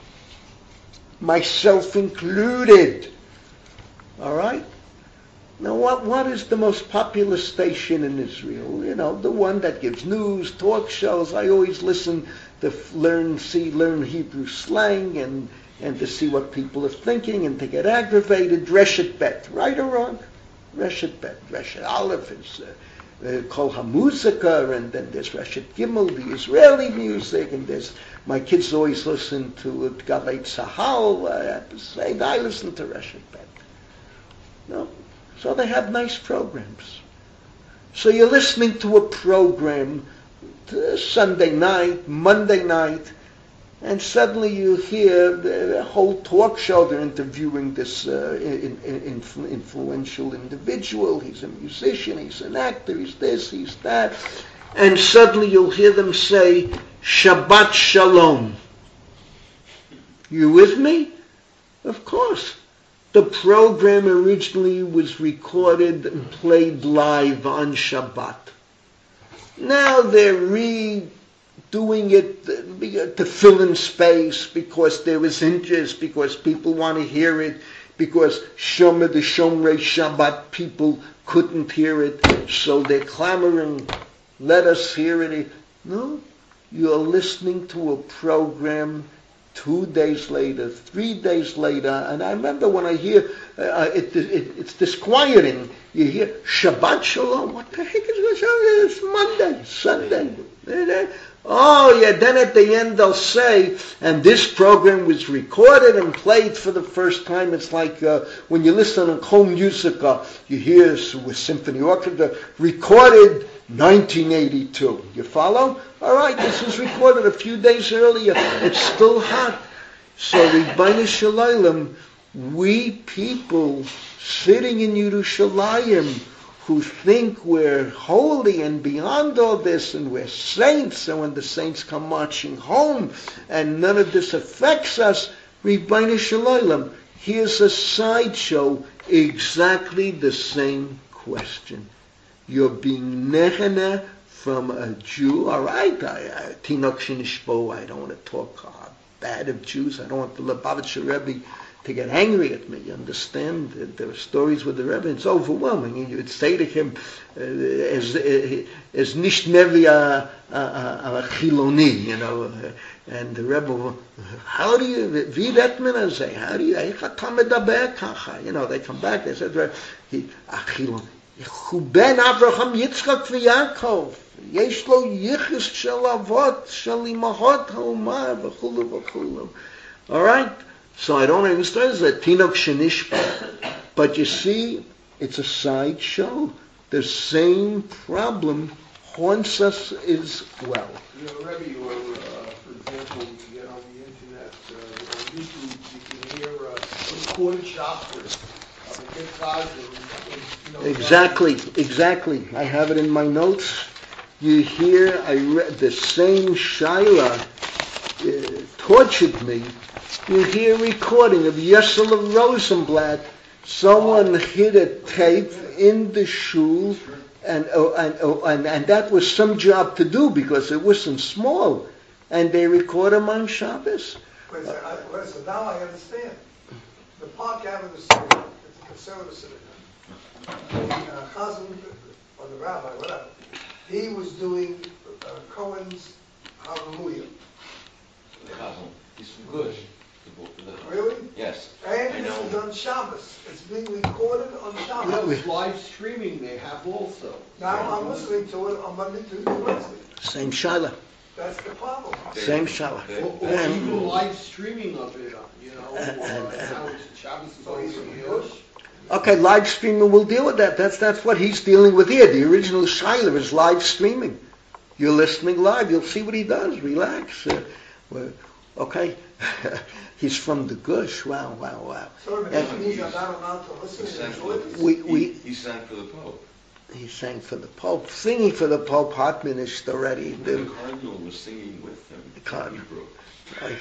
myself included, all right? Now, what, what is the most popular station in Israel? You know, the one that gives news, talk shows. I always listen to f- learn, see, learn Hebrew slang and, and to see what people are thinking and to get aggravated. Reshet Bet, right or wrong? Reshet Bet. Reshet Aleph is uh, uh, Kol HaMuzika, and then there's Reshet Gimel, the Israeli music, and there's, my kids always listen to uh, Galei Tzahal. I have to say, I listen to Reshet Bet. No. So they have nice programs. So you're listening to a program to Sunday night, Monday night, and suddenly you hear the whole talk show. They're interviewing this uh, in, in, influ- influential individual. He's a musician, he's an actor, he's this, he's that. And suddenly you'll hear them say, Shabbat Shalom. You with me? Of course. The program originally was recorded and played live on Shabbat. Now they're redoing it to fill in space because there was interest, because people want to hear it, because Shomer the Shomrei Shabbat people couldn't hear it, so they're clamoring, let us hear it. No, you're listening to a program two days later, three days later, and I remember when I hear, uh, it, it, it's disquieting. You hear, Shabbat Shalom, what the heck is going on? It's Monday, Sunday. Oh, yeah, then at the end they'll say, and this program was recorded and played for the first time. It's like uh, when you listen to Kol Musica, you hear with symphony orchestra, recorded nineteen eighty-two. You follow? All right, this was recorded a few days earlier. It's still hot. So, Ribbono Shel Olam, we people sitting in Yerushalayim who think we're holy and beyond all this and we're saints, and when the saints come marching home and none of this affects us, Ribbono Shel Olam, here's a sideshow, exactly the same question. You're being nechana from a Jew, all right, Tinok Shinishbo, I don't want to talk uh, bad of Jews, I don't want the Lubavitcher Rebbe to get angry at me. You understand? There are stories with the Rebbe, it's overwhelming. And you would say to him, uh, as as nicht nevi a, a, a chiloni, you know, uh, and the Rebbe, how do you, wie redt man das? How do you, you know, they come back, they said, he, a chiloni. Ben Avraham Yitzchak v'Yaakov yesh lo yichus shel avot shel imahot ha'umah v'chulu v'chulu. All right, so I don't understand that Tinok Shenishba, but you see, it's a sideshow. The same problem haunts us as well. You know, Rebbe, you were, uh, for example, you get on the internet, uh, on YouTube, you can hear uh, recorded chapters of the Kid Chazan. Exactly, exactly. I have it in my notes. You hear, I read the same Shaila uh, tortured me. You hear a recording of Yesela Rosenblatt. Someone hid a tape in the shul, and, oh, and, oh, and and that was some job to do because it wasn't small, and they record them on Shabbos. Wait a second, I, wait a second. Now I understand. The Park Avenue synagogue, it's a conservative synagogue. The uh, Chazan, or the rabbi, whatever, he was doing uh, Cohen's Hallelujah. The Chazan, he's from Gush. Really? Yes. And I this know. is on Shabbos. It's being recorded on You Shabbos. know, it's live streaming they have also. Now I'm listening to it on Monday, Tuesday, Wednesday. Same Shaila. That's the problem. Same Shaila. Or, or And- even live streaming of it, uh, you know, And- uh, and- how it's Shabbos is So he's over from here. Bush. Okay, live streaming will deal with that. That's that's what he's dealing with here. The original Shiloh is live streaming. You're listening live. You'll see what he does. Relax. Uh, well, okay. He's from the Gush. Wow, wow, wow. So but And- that means I'm not allowed to listen He and sang enjoy for this? the, We- he, we- he sang for the Pope. He sang for the Pope. Singing for the Pope, hot finished already. The The- Cardinal was singing with him. The Cardinal. Hebrew. I,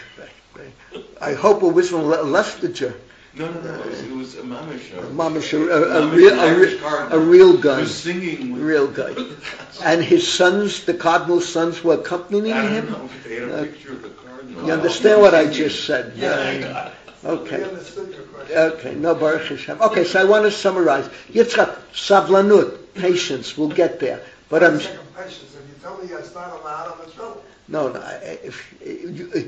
I, I hope it was from Le- Leicestershire. No, no, no. It was, it was a mamish. a- Mamish, a, a, a Mamish, real, an a, Irish re- cardinal. a real guy. Was singing with Real guy. And his sons, the cardinal's sons, were accompanying I don't him? know. They had a Uh, picture of the Cardinal. You understand what I just said? Yeah, I got it. We Okay. understood your question. Okay, no Baruch Hashem. Okay, so I want to summarize. Yitzchak, savlanut, patience, we'll get there. But I'm, Second patience. If you tell me it's not allowed, I'm in trouble. no, no, I- if, you-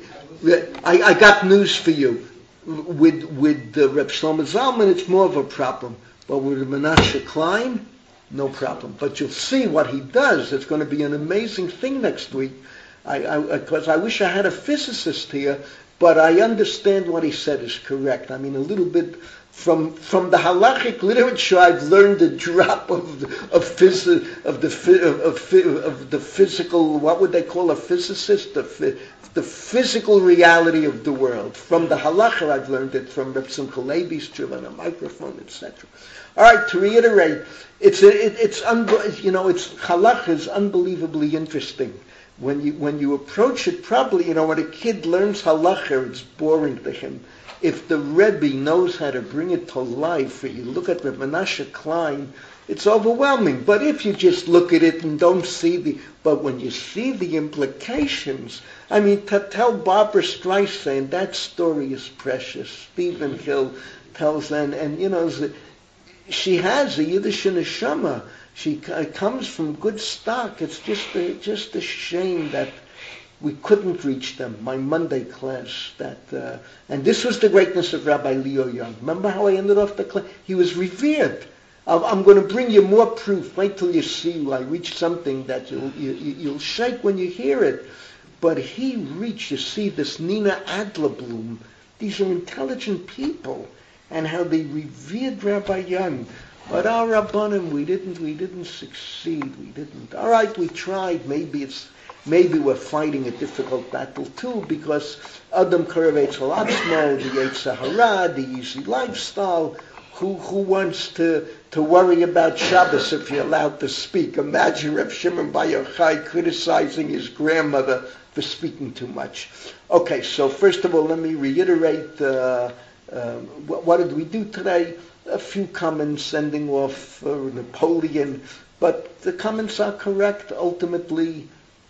I, I got news for you. With, with uh, Reb Shlomo Zalman, it's more of a problem. But with Menashe Klein, no problem. But you'll see what he does. It's going to be an amazing thing next week. I, I, because I wish I had a physicist here, but I understand what he said is correct. I mean, a little bit from from the halachic literature, I've learned a drop of of, phys- of the phy- of, of, of the physical. What would they call a physicist? The phy- the physical reality of the world. From the halacha, I've learned it from Reb Simcha Levi's tshuva on a microphone, et cetera. All right, to reiterate, it's a, it, it's unbe- you know, it's halacha is unbelievably interesting. When you when you approach it properly, you know, when a kid learns halacha, it's boring to him. If the Rebbe knows how to bring it to life, or you look at Reb Menashe Klein, it's overwhelming. But if you just look at it and don't see the, but when you see the implications, I mean, to tell Barbara Streisand that story is precious. Stephen Hill tells, and and you know, she has a Yiddish neshama. She c- comes from good stock. It's just a, just a shame that we couldn't reach them. My Monday class, that uh, and this was the greatness of Rabbi Leo Young. Remember how I ended off the class? He was revered. I'm, I'm going to bring you more proof. Wait till you see. I reached something that you'll you, you'll shake when you hear it. But he reached. You see this Nina Adlerblum. These are intelligent people, and how they revered Rabbi Young. But our Rabbanim, we didn't, we didn't succeed. We didn't. All right, we tried. Maybe it's, maybe we're fighting a difficult battle too, because Adam Karevetz Alatzmo, the Yetzer Hara, the easy lifestyle. Who who wants to to worry about Shabbos if you're allowed to speak? Imagine Reb Shimon Bar Yochai criticizing his grandmother for speaking too much. Okay, so first of all, let me reiterate. Uh, uh, what, what did we do today? A few comments sending off uh, Napoleon, but the comments are correct. Ultimately,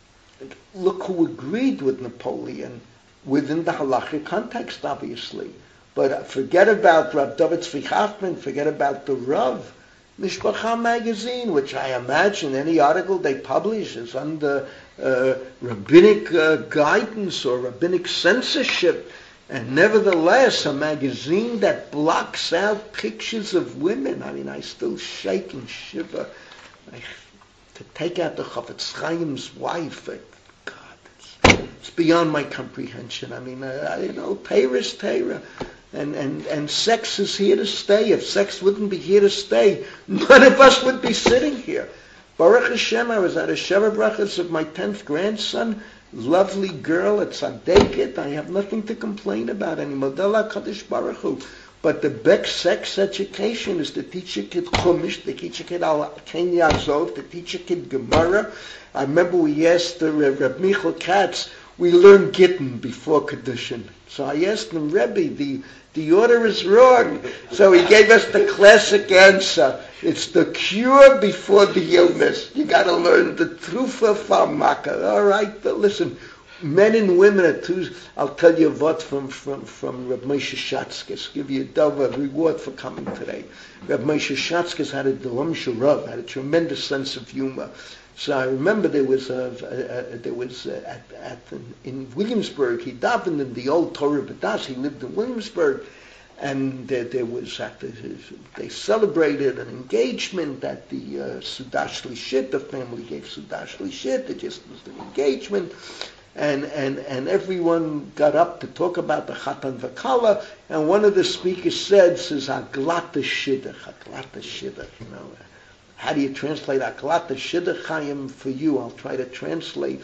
look who agreed with Napoleon within the halachic context, obviously. But forget about Rav David Tzvi Hoffman, forget about the Rav. Mishpacha magazine, which I imagine any article they publish is under uh, rabbinic uh, guidance or rabbinic censorship. And nevertheless, a magazine that blocks out pictures of women. I mean, I still shake and shiver. I, to take out the Chafetz Chaim's wife, uh, God, it's, it's beyond my comprehension. I mean, uh, you know, Torah is Torah. And, and, and sex is here to stay. If sex wouldn't be here to stay, none of us would be sitting here. Baruch Hashem, I was at a Sheva Brachas of my tenth grandson. Lovely girl at Tzaddiket. I have nothing to complain about anymore. Model HaKadosh Baruch Hu. But the best sex education is to teach a kid Chumash, to teach a kid Al Ken Yazov, to teach a kid Gemara. I remember we asked the uh, Reb Michael Katz, we learned Gittin before Kedushin. So I asked him, Rebbe, the, the order is wrong. So he gave us the classic answer. It's the cure before the illness. You got to learn the trufa pharmaka. All right, but listen, men and women are two. I'll tell you what from from from Reb Moshe Shatzkes. Give you a double reward for coming today. Reb Moshe Shatzkes had a Delom Sharav, had a tremendous sense of humor. So I remember there was a, a, a there was a, at, at in Williamsburg. He davened in the old Torah B'das. He lived in Williamsburg. and there, there was at the, they celebrated an engagement at the uh, Sudash Lishit. The family gave Sudash Lishit. It just was an engagement, and and and everyone got up to talk about the Chatan V'Kala. And one of the speakers said, "Says Aglata Shidduch, Aglata Shidduch." You know, how do you translate Aglata Shidduch, Chaim? For you, I'll try to translate.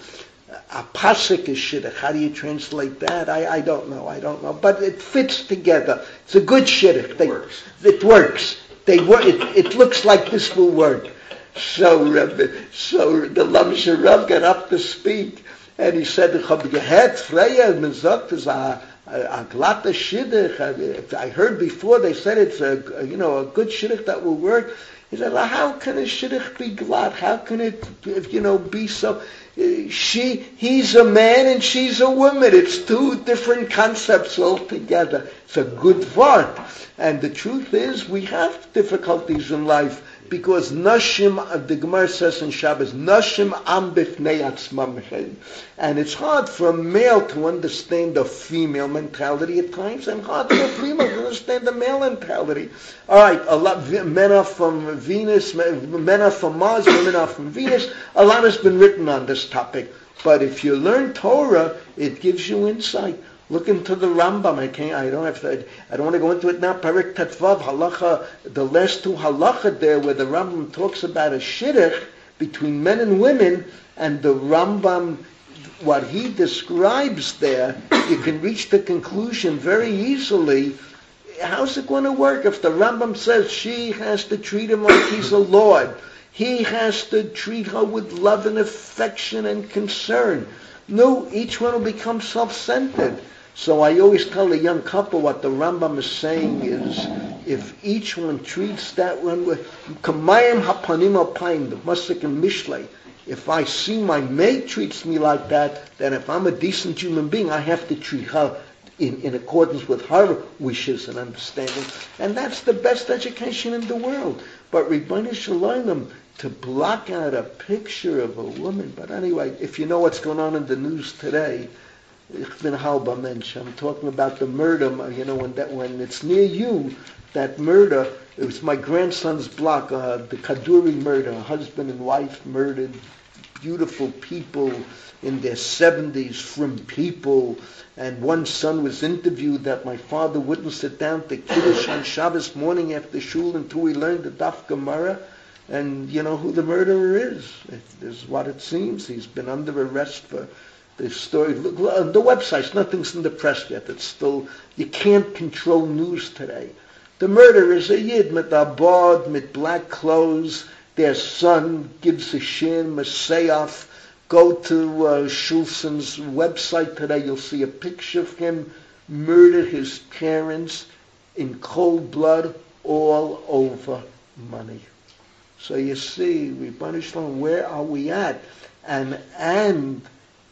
A pasuk is shidduch. How do you translate that? I, I don't know. I don't know. But it fits together. It's a good shidduch. They, It works. It works. They work. It, it looks like this will work. So, uh, so the Lamsha Rav got up to speak, and he said, "Ich habe gehört, Freya, man sagt, es a a glatte shidduch. I heard before they said it's a you know a good shidduch that will work." He said, well, how can a shidduch be glad? How can it, you know, be so? She, he's a man and she's a woman. It's two different concepts altogether. It's a good word. And the truth is, we have difficulties in life because Nashim, the Gemara says in Shabbos, Nashim am bifnei atzmam. And it's hard for a male to understand the female mentality at times, and hard for a female to understand the male mentality. All right, a lot, men are from Venus, men are from Mars, women are from Venus. A lot has been written on this topic. But if you learn Torah, it gives you insight. Look into the Rambam. I can't. I don't have to. I don't want to go into it now. Perek Tetvav Halacha. The last two halacha there, where the Rambam talks about a shidduch between men and women, and the Rambam, what he describes there, you can reach the conclusion very easily. How's it going to work if the Rambam says she has to treat him like he's a lord? He has to treat her with love and affection and concern. No, each one will become self-centered. So I always tell a young couple what the Rambam is saying is, if each one treats that one with Kamayim Hapanim Alpayim, the Masik and Mishlei, if I see my mate treats me like that, then if I'm a decent human being, I have to treat her in, in accordance with her wishes and understanding. And that's the best education in the world. But Ribono Shel Olam, to block out a picture of a woman. But anyway, if you know what's going on in the news today, ich bin halber Mensch. I'm talking about the murder, you know, when that when it's near you, that murder, it was my grandson's block, uh, the Kaduri murder, a husband and wife murdered, beautiful people in their seventies, from people, and one son was interviewed that my father wouldn't sit down to Kiddush on Shabbos morning after shul until we learned the Daf Gemara. And you know who the murderer is. It is what it seems. He's been under arrest for the story. Look, on the websites, nothing's in the press yet. It's still, you can't control news today. The murderer is a yid, mit abod, mit black clothes. Their son gives a shin, a se'af. Go to uh, Shulson's website today. You'll see a picture of him murder his parents in cold blood, all over money. So you see, Ribono Shel Olam, where are we at? And and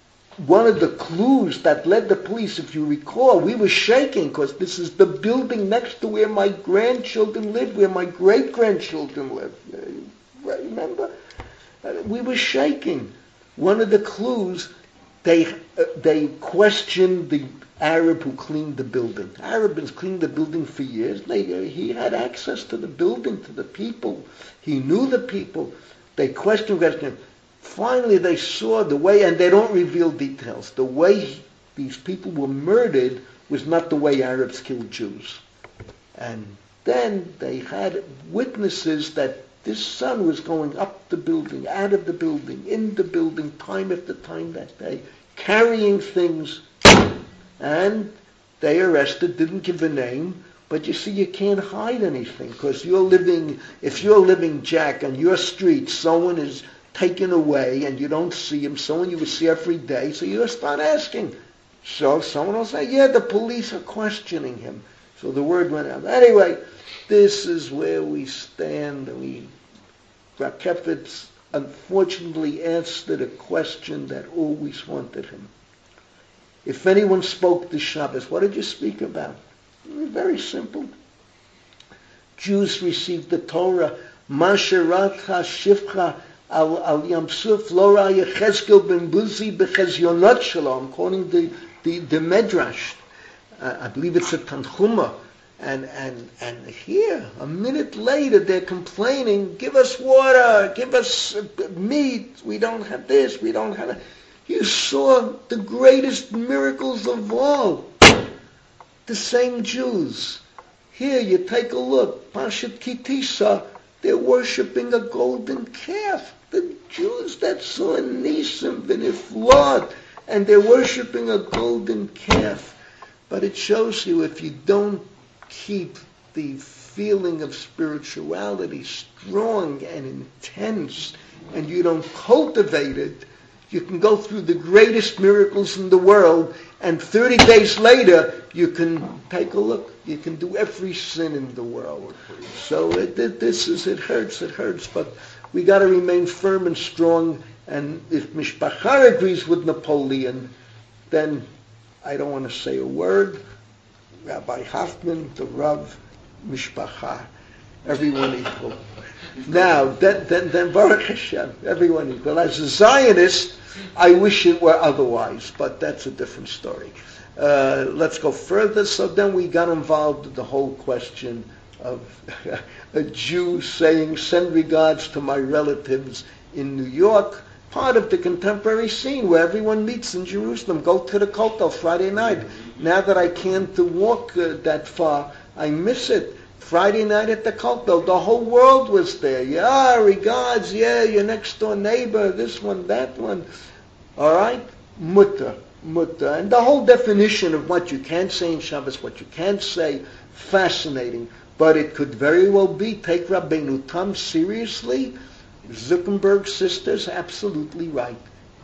one of the clues that led the police, if you recall, we were shaking because this is the building next to where my grandchildren live, where my great-grandchildren live. Remember? We were shaking. One of the clues, they uh, they questioned the Arab who cleaned the building. Arab has cleaned the building for years. They, uh, he had access to the building, to the people. He knew the people. They questioned, questioned. Finally, they saw the way, and they don't reveal details. The way these people were murdered was not the way Arabs killed Jews. And then they had witnesses that this son was going up the building, out of the building, in the building, time after time that day, carrying things. And they arrested, didn't give a name, but you see, you can't hide anything, because you're living, if you're living, Jack, on your street, someone is taken away, and you don't see him, someone you would see every day, so you start asking. So someone will say, yeah, the police are questioning him. So the word went out. Anyway, this is where we stand, and we, Rakefetz unfortunately answered a question that always haunted him. If anyone spoke the Shabbos, what did you speak about? Very simple. Jews received the Torah. Masheratcha shivcha al al Yamsuf Lora Yechezkel ben Buzi bechezyonot shelo. I'm quoting the the, the Medrash. Uh, I believe it's a Tanchuma. And, and, and here, a minute later, they're complaining, give us water, give us meat, we don't have this, we don't have that. You saw the greatest miracles of all. The same Jews. Here, you take a look, Pashat Kitisa, they're worshipping a golden calf. The Jews that saw Nisim v'Niflot, and they're worshipping a golden calf. But it shows you if you don't keep the feeling of spirituality strong and intense, and you don't cultivate it, you can go through the greatest miracles in the world, and thirty days later, you can take a look. You can do every sin in the world. So it, it, this is, it hurts, it hurts, but we got to remain firm and strong. And if Mishpachar agrees with Napoleon, then I don't want to say a word. Rabbi Hoffman, the Rav, Mishpachar, everyone equal. Now, then, then, then Baruch Hashem, everyone equal. As a Zionist, I wish it were otherwise, but that's a different story. Uh, let's go further. So then we got involved in the whole question of a Jew saying, send regards to my relatives in New York, part of the contemporary scene where everyone meets in Jerusalem. Go to the Kotel Friday night. Now that I can't walk uh, that far, I miss it. Friday night at the Kotel, the whole world was there. Yeah, regards, yeah, your next door neighbor, this one, that one. All right? Mutter, mutter. And the whole definition of what you can say in Shabbos, what you can't say, fascinating. But it could very well be, take Rabbeinu Tam seriously. Zuckerberg sisters, absolutely right.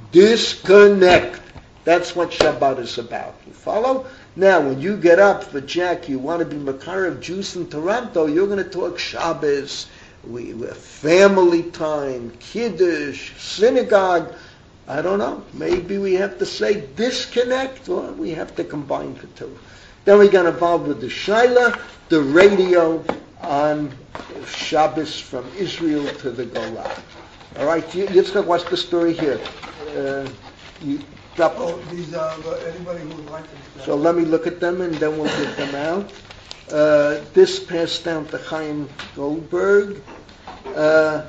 Disconnect. That's what Shabbat is about. You follow? Now, when you get up for Jack, you want to be Makar of Jews in Toronto, you're going to talk Shabbos, we, we family time, Kiddush, synagogue. I don't know. Maybe we have to say disconnect, or we have to combine the two. Then we got involved with the Shaila, the radio on Shabbos from Israel to the Golan. All right, Yitzchak, what's the story here? Uh, you, drop Oh, these are, uh, anybody who would like to. So let me look at them and then we'll get them out. Uh, this passed down to Chaim Goldberg. Uh,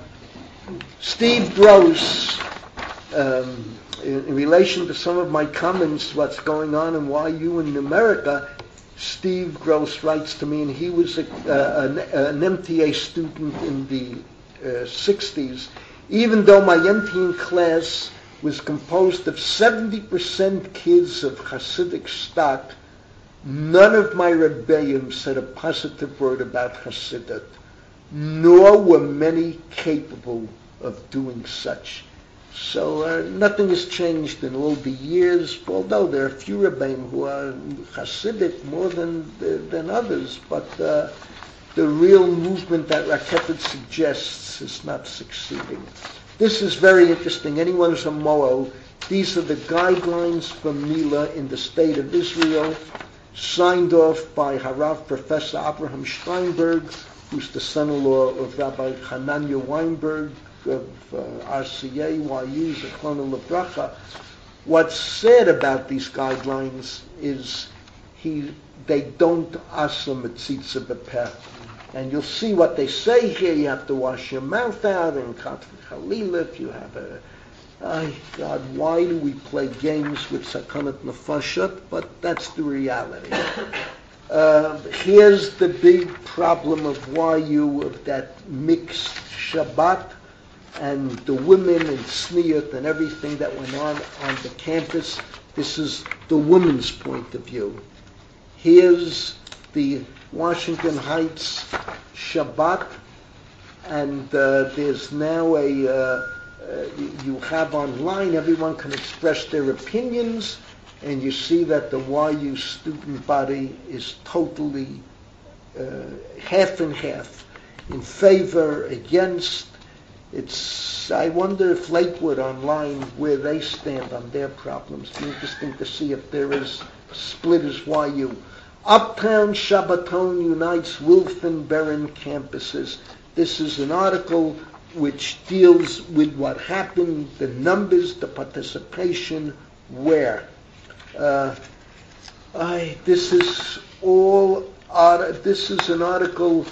Steve Gross, um, in, in relation to some of my comments, what's going on and why you in America, Steve Gross writes to me, and he was a, uh, an, an M T A student in the uh, sixties. Even though my M T A class was composed of seventy percent kids of Hasidic stock, none of my rebbeim said a positive word about Hasidut, nor were many capable of doing such. So uh, nothing has changed in all the years, although there are a few rebbeim who are Hasidic more than than others, but uh, the real movement that Raketic suggests is not succeeding. This is very interesting. Anyone who's a Moel, these are the guidelines for Mila in the state of Israel, signed off by Harav Professor Abraham Steinberg, who's the son-in-law of Rabbi Hananya Weinberg of uh, R C A, Y U, Zechron Lebracha. What's said about these guidelines is he they don't asa metzitza b'peh. And you'll see what they say here. You have to wash your mouth out and cut chalila if you have a... Oh, God, why do we play games with sakanat nefashot? But that's the reality. Uh, here's the big problem of why you, of that mixed Shabbat and the women and sniyot and everything that went on on the campus. This is the woman's point of view. Here's the Washington Heights Shabbat, and uh, there's now a, uh, uh, you have online, everyone can express their opinions, and you see that the Y U student body is totally uh, half and half, in favor, against. It's, I wonder if Lakewood online, where they stand on their problems. It's interesting to see if there is split as Y U. Uptown Shabbaton unites Wilson Barron campuses. This is an article which deals with what happened, the numbers, the participation, where. Uh, I, this is all uh, this is an article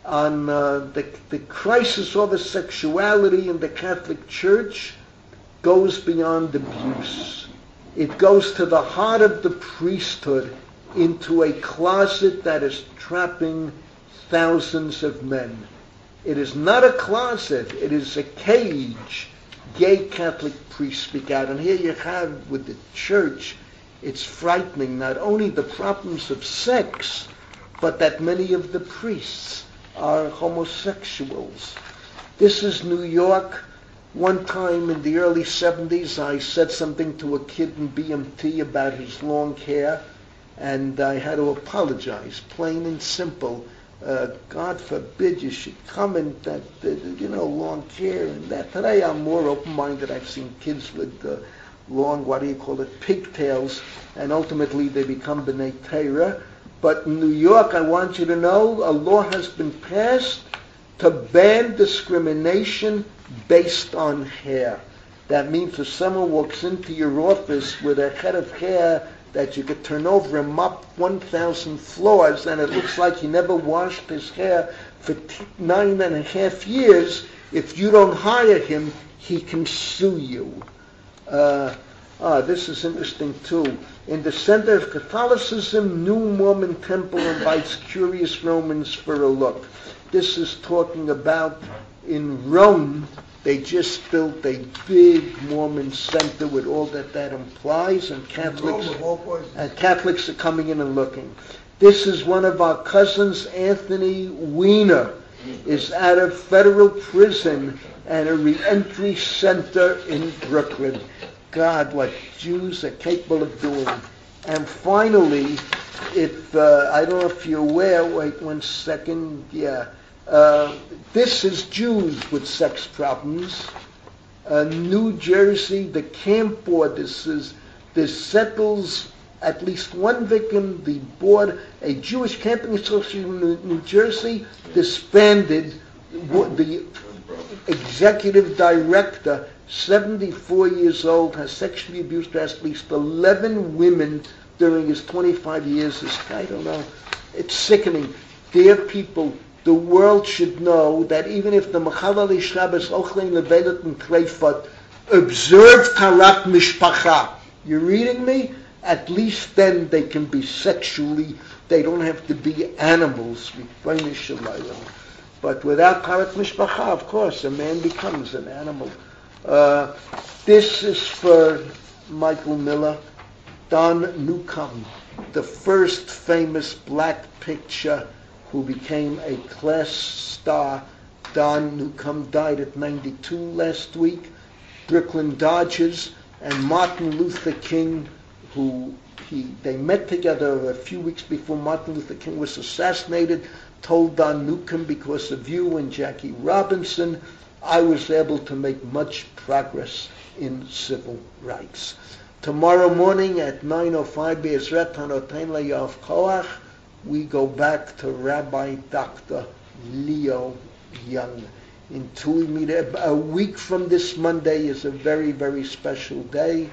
on uh, the, the crisis over sexuality in the Catholic Church goes beyond abuse. It goes to the heart of the priesthood, into a closet that is trapping thousands of men. It is not a closet, it is a cage. Gay Catholic priests speak out. And here you have with the church, it's frightening, not only the problems of sex, but that many of the priests are homosexuals. This is New York. One time in the early seventies, I said something to a kid in B M T about his long hair, and I had to apologize, plain and simple. Uh, God forbid you should comment that, uh, you know, long hair and that. Today I'm more open-minded. I've seen kids with uh, long, what do you call it, pigtails, and ultimately they become B'nai Torah. But in New York, I want you to know, a law has been passed to ban discrimination based on hair. That means if someone walks into your office with a head of hair that you could turn over and mop one thousand floors, and it looks like he never washed his hair for t- nine and a half years, if you don't hire him, he can sue you. Uh, ah, this is interesting too. In the center of Catholicism, new Mormon temple invites curious Romans for a look. This is talking about in Rome, they just built a big Mormon center with all that that implies, and Catholics, and Catholics are coming in and looking. This is one of our cousins, Anthony Weiner, is out of federal prison and a reentry center in Brooklyn. God, what Jews are capable of doing. And finally, if, uh, I don't know if you're aware, wait one second, yeah, uh, this is Jews with sex problems. Uh, New Jersey, the camp board, this is, this settles at least one victim. The board, a Jewish camping association in New, New Jersey, disbanded. The executive director, seventy-four years old, has sexually abused at least eleven women during his twenty-five years. This, I don't know, it's sickening. Dear people, the world should know that even if the Mechalali Shabbos, Ochlein Levelet and Kreifat observe Tarat Mishpacha, you're reading me? At least then they can be sexually, they don't have to be animals. But without Tarat Mishpacha, of course, a man becomes an animal. Uh, this is for Michael Miller. Don Newcomb, the first famous black picture who became a class star. Don Newcomb died at ninety-two last week. Brooklyn Dodgers and Martin Luther King, who he they met together a few weeks before Martin Luther King was assassinated, told Don Newcomb, because of you and Jackie Robinson, I was able to make much progress in civil rights. Tomorrow morning at nine oh five, Be'ezrat Hanotein Le'Yav Koach, we go back to Rabbi Doctor Leo Young. In two, a week from this Monday is a very, very special day.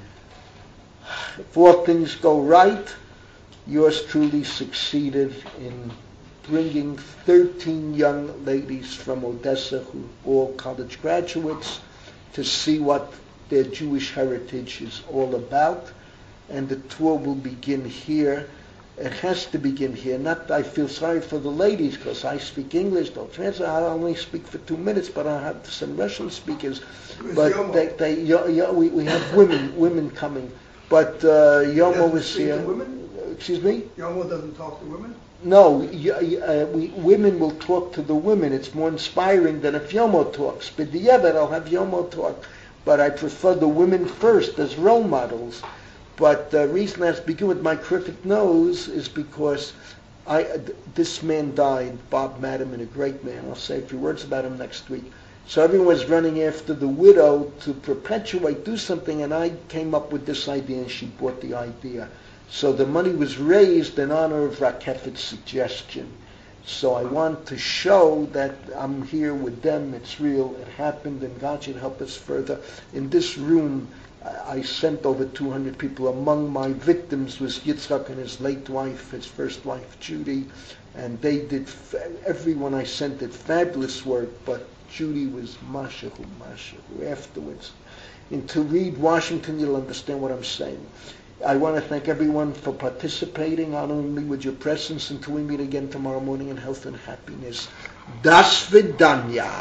If all things go right, yours truly succeeded in bringing thirteen young ladies from Odessa, who are all college graduates, to see what their Jewish heritage is all about. And the tour will begin here. It has to begin here. Not, I feel sorry for the ladies because I speak English. They'll translate. I only speak for two minutes, but I have some Russian speakers. But they, they, yo, yo, we, we have women, women coming. But uh, Yomo was here. Women? Excuse me? Yomo doesn't talk to women? No, y- uh, we, women will talk to the women. It's more inspiring than if Yomo talks. But yeah, but I'll have Yomo talk. But I prefer the women first as role models. But the reason I have to begin with my crooked nose is because I, uh, this man died, Bob Madiman, a great man. I'll say a few words about him next week. So everyone was running after the widow to perpetuate, do something, and I came up with this idea, and she bought the idea. So the money was raised in honor of Rakefet's suggestion. So I want to show that I'm here with them, it's real, it happened, and God should help us further. In this room, I, I sent over two hundred people. Among my victims was Yitzchak and his late wife, his first wife, Judy, and they did, fa- everyone I sent did fabulous work, but Judy was mashahu, mashahu afterwards. And to read Washington, you'll understand what I'm saying. I want to thank everyone for participating, honoring me with your presence, until we meet again tomorrow morning in health and happiness. Das Vidanya.